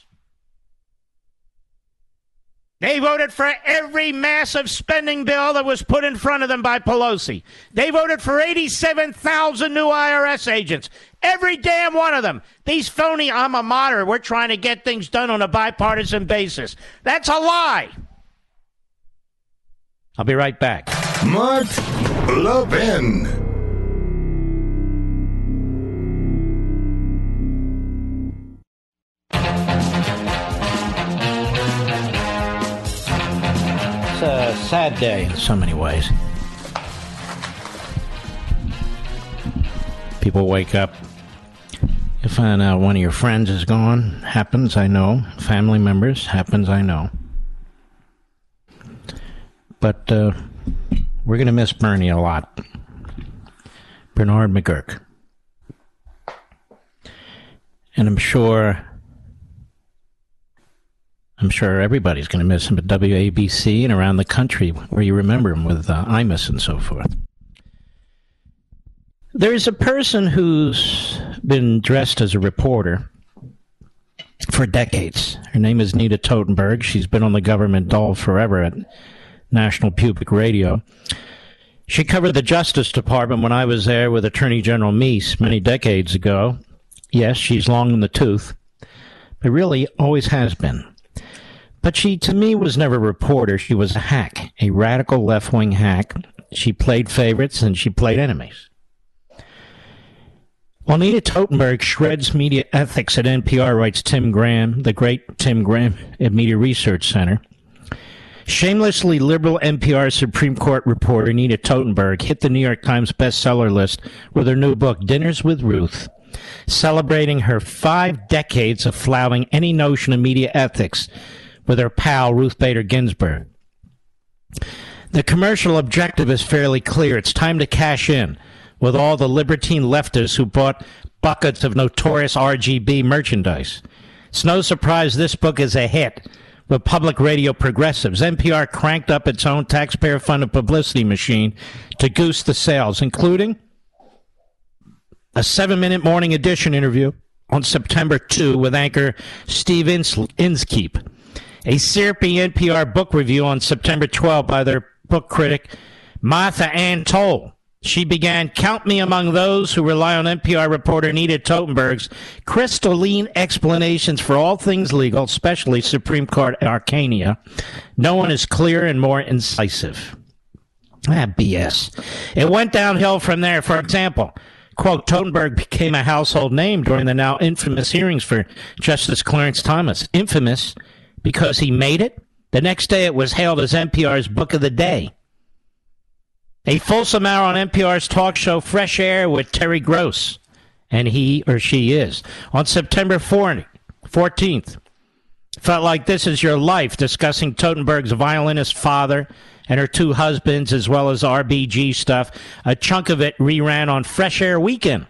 They voted for every massive spending bill that was put in front of them by Pelosi. They voted for eighty-seven thousand new I R S agents. Every damn one of them. These phony, I'm a moderate, we're trying to get things done on a bipartisan basis. That's a lie. I'll be right back. Mark Levin. It's a sad day in so many ways. People wake up, you find out one of your friends is gone. Happens, I know. Family members, happens, I know. But uh, we're going to miss Bernie a lot. Bernard McGurk. And I'm sure, I'm sure everybody's going to miss him at W A B C and around the country where you remember him with uh, Imus and so forth. There is a person who's been dressed as a reporter for decades. Her name is Nita Totenberg. She's been on the government dole forever at National Public Radio. She covered the Justice Department when I was there with Attorney General Meese many decades ago. Yes, she's long in the tooth, but really always has been. But she, to me, was never a reporter. She was a hack, a radical left-wing hack. She played favorites and she played enemies. Well, Nita Totenberg shreds media ethics at N P R, writes Tim Graham, the great Tim Graham at Media Research Center. Shamelessly liberal N P R Supreme Court reporter Nita Totenberg hit the New York Times bestseller list with her new book, Dinners with Ruth, celebrating her five decades of flouting any notion of media ethics with her pal Ruth Bader Ginsburg. The commercial objective is fairly clear. It's time to cash in with all the libertine leftists who bought buckets of notorious R G B merchandise. It's no surprise this book is a hit with public radio progressives. N P R cranked up its own taxpayer-funded publicity machine to goose the sales, including a seven-minute morning edition interview on September second with anchor Steve Inskeep, a syrupy N P R book review on September twelfth by their book critic Martha Ann Toll. She began, "Count me among those who rely on N P R reporter Nita Totenberg's crystalline explanations for all things legal, especially Supreme Court arcana. No one is clearer and more incisive." Ah, B S. It went downhill from there. For example, quote, Totenberg became a household name during the now infamous hearings for Justice Clarence Thomas. Infamous because he made it. The next day it was hailed as N P R's Book of the Day. A fulsome hour on N P R's talk show Fresh Air with Terry Gross, and he or she is, on September fourteenth. Felt like This Is Your Life, discussing Totenberg's violinist father and her two husbands, as well as R B G stuff. A chunk of it reran on Fresh Air Weekend.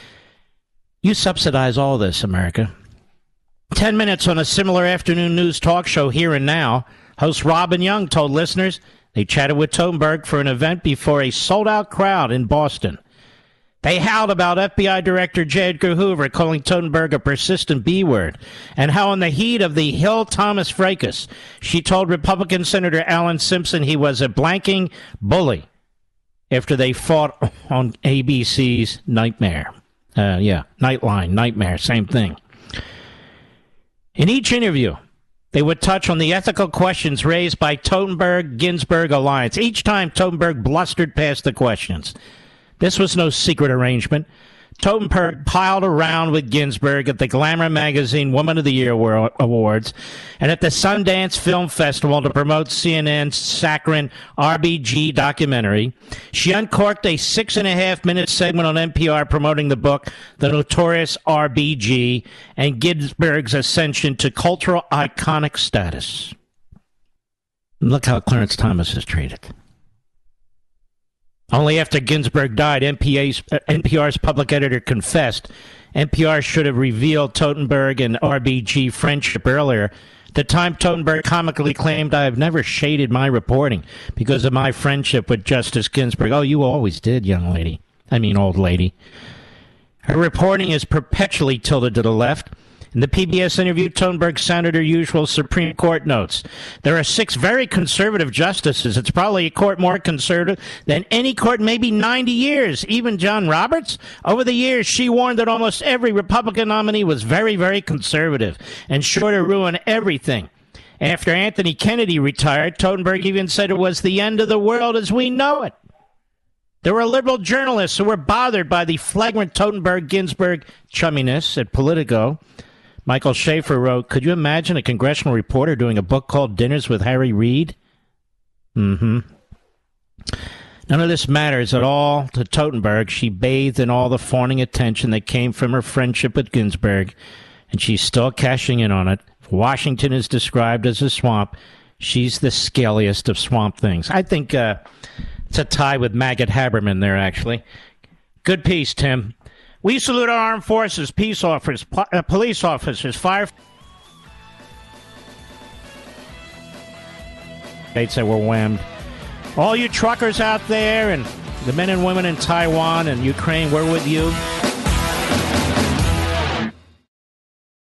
You subsidize all this, America. Ten minutes on a similar afternoon news talk show, Here and Now, host Robin Young told listeners they chatted with Totenberg for an event before a sold-out crowd in Boston. They howled about F B I Director J. Edgar Hoover calling Totenberg a persistent B-word, and how in the heat of the Hill-Thomas fracas, she told Republican Senator Alan Simpson he was a blanking bully after they fought on A B C's Nightmare. Uh, yeah, Nightline, Nightmare, same thing. In each interview, they would touch on the ethical questions raised by Totenberg-Ginsburg alliance. Each time, Totenberg blustered past the questions. This was no secret arrangement. Totenberg piled around with Ginsburg at the Glamour Magazine Woman of the Year Awards and at the Sundance Film Festival to promote C N N's saccharine R B G documentary. She uncorked a six-and-a-half-minute segment on N P R promoting the book, The Notorious R B G, and Ginsburg's ascension to cultural iconic status. Look how Clarence Thomas is treated. Only after Ginsburg died, N P A's, uh, N P R's public editor confessed N P R should have revealed Totenberg and R B G friendship earlier. At the time, Totenberg comically claimed, "I have never shaded my reporting because of my friendship with Justice Ginsburg." Oh, you always did, young lady. I mean, old lady. Her reporting is perpetually tilted to the left. In the P B S interview, Totenberg sounded her usual Supreme Court notes. There are six very conservative justices. It's probably a court more conservative than any court in maybe ninety years. Even John Roberts? Over the years, she warned that almost every Republican nominee was very, very conservative and sure to ruin everything. After Anthony Kennedy retired, Totenberg even said it was the end of the world as we know it. There were liberal journalists who were bothered by the flagrant Totenberg-Ginsburg chumminess at Politico. Michael Schaefer wrote, "Could you imagine a congressional reporter doing a book called Dinners with Harry Reid?" Mm-hmm. None of this matters at all to Totenberg. She bathed in all the fawning attention that came from her friendship with Ginsburg, and she's still cashing in on it. If Washington is described as a swamp, she's the scaliest of swamp things. I think uh, it's a tie with Maggot Haberman there, actually. Good piece, Tim. We salute our armed forces, peace officers, po- uh, police officers, fire. They'd say we're whammed. All you truckers out there and the men and women in Taiwan and Ukraine, we're with you.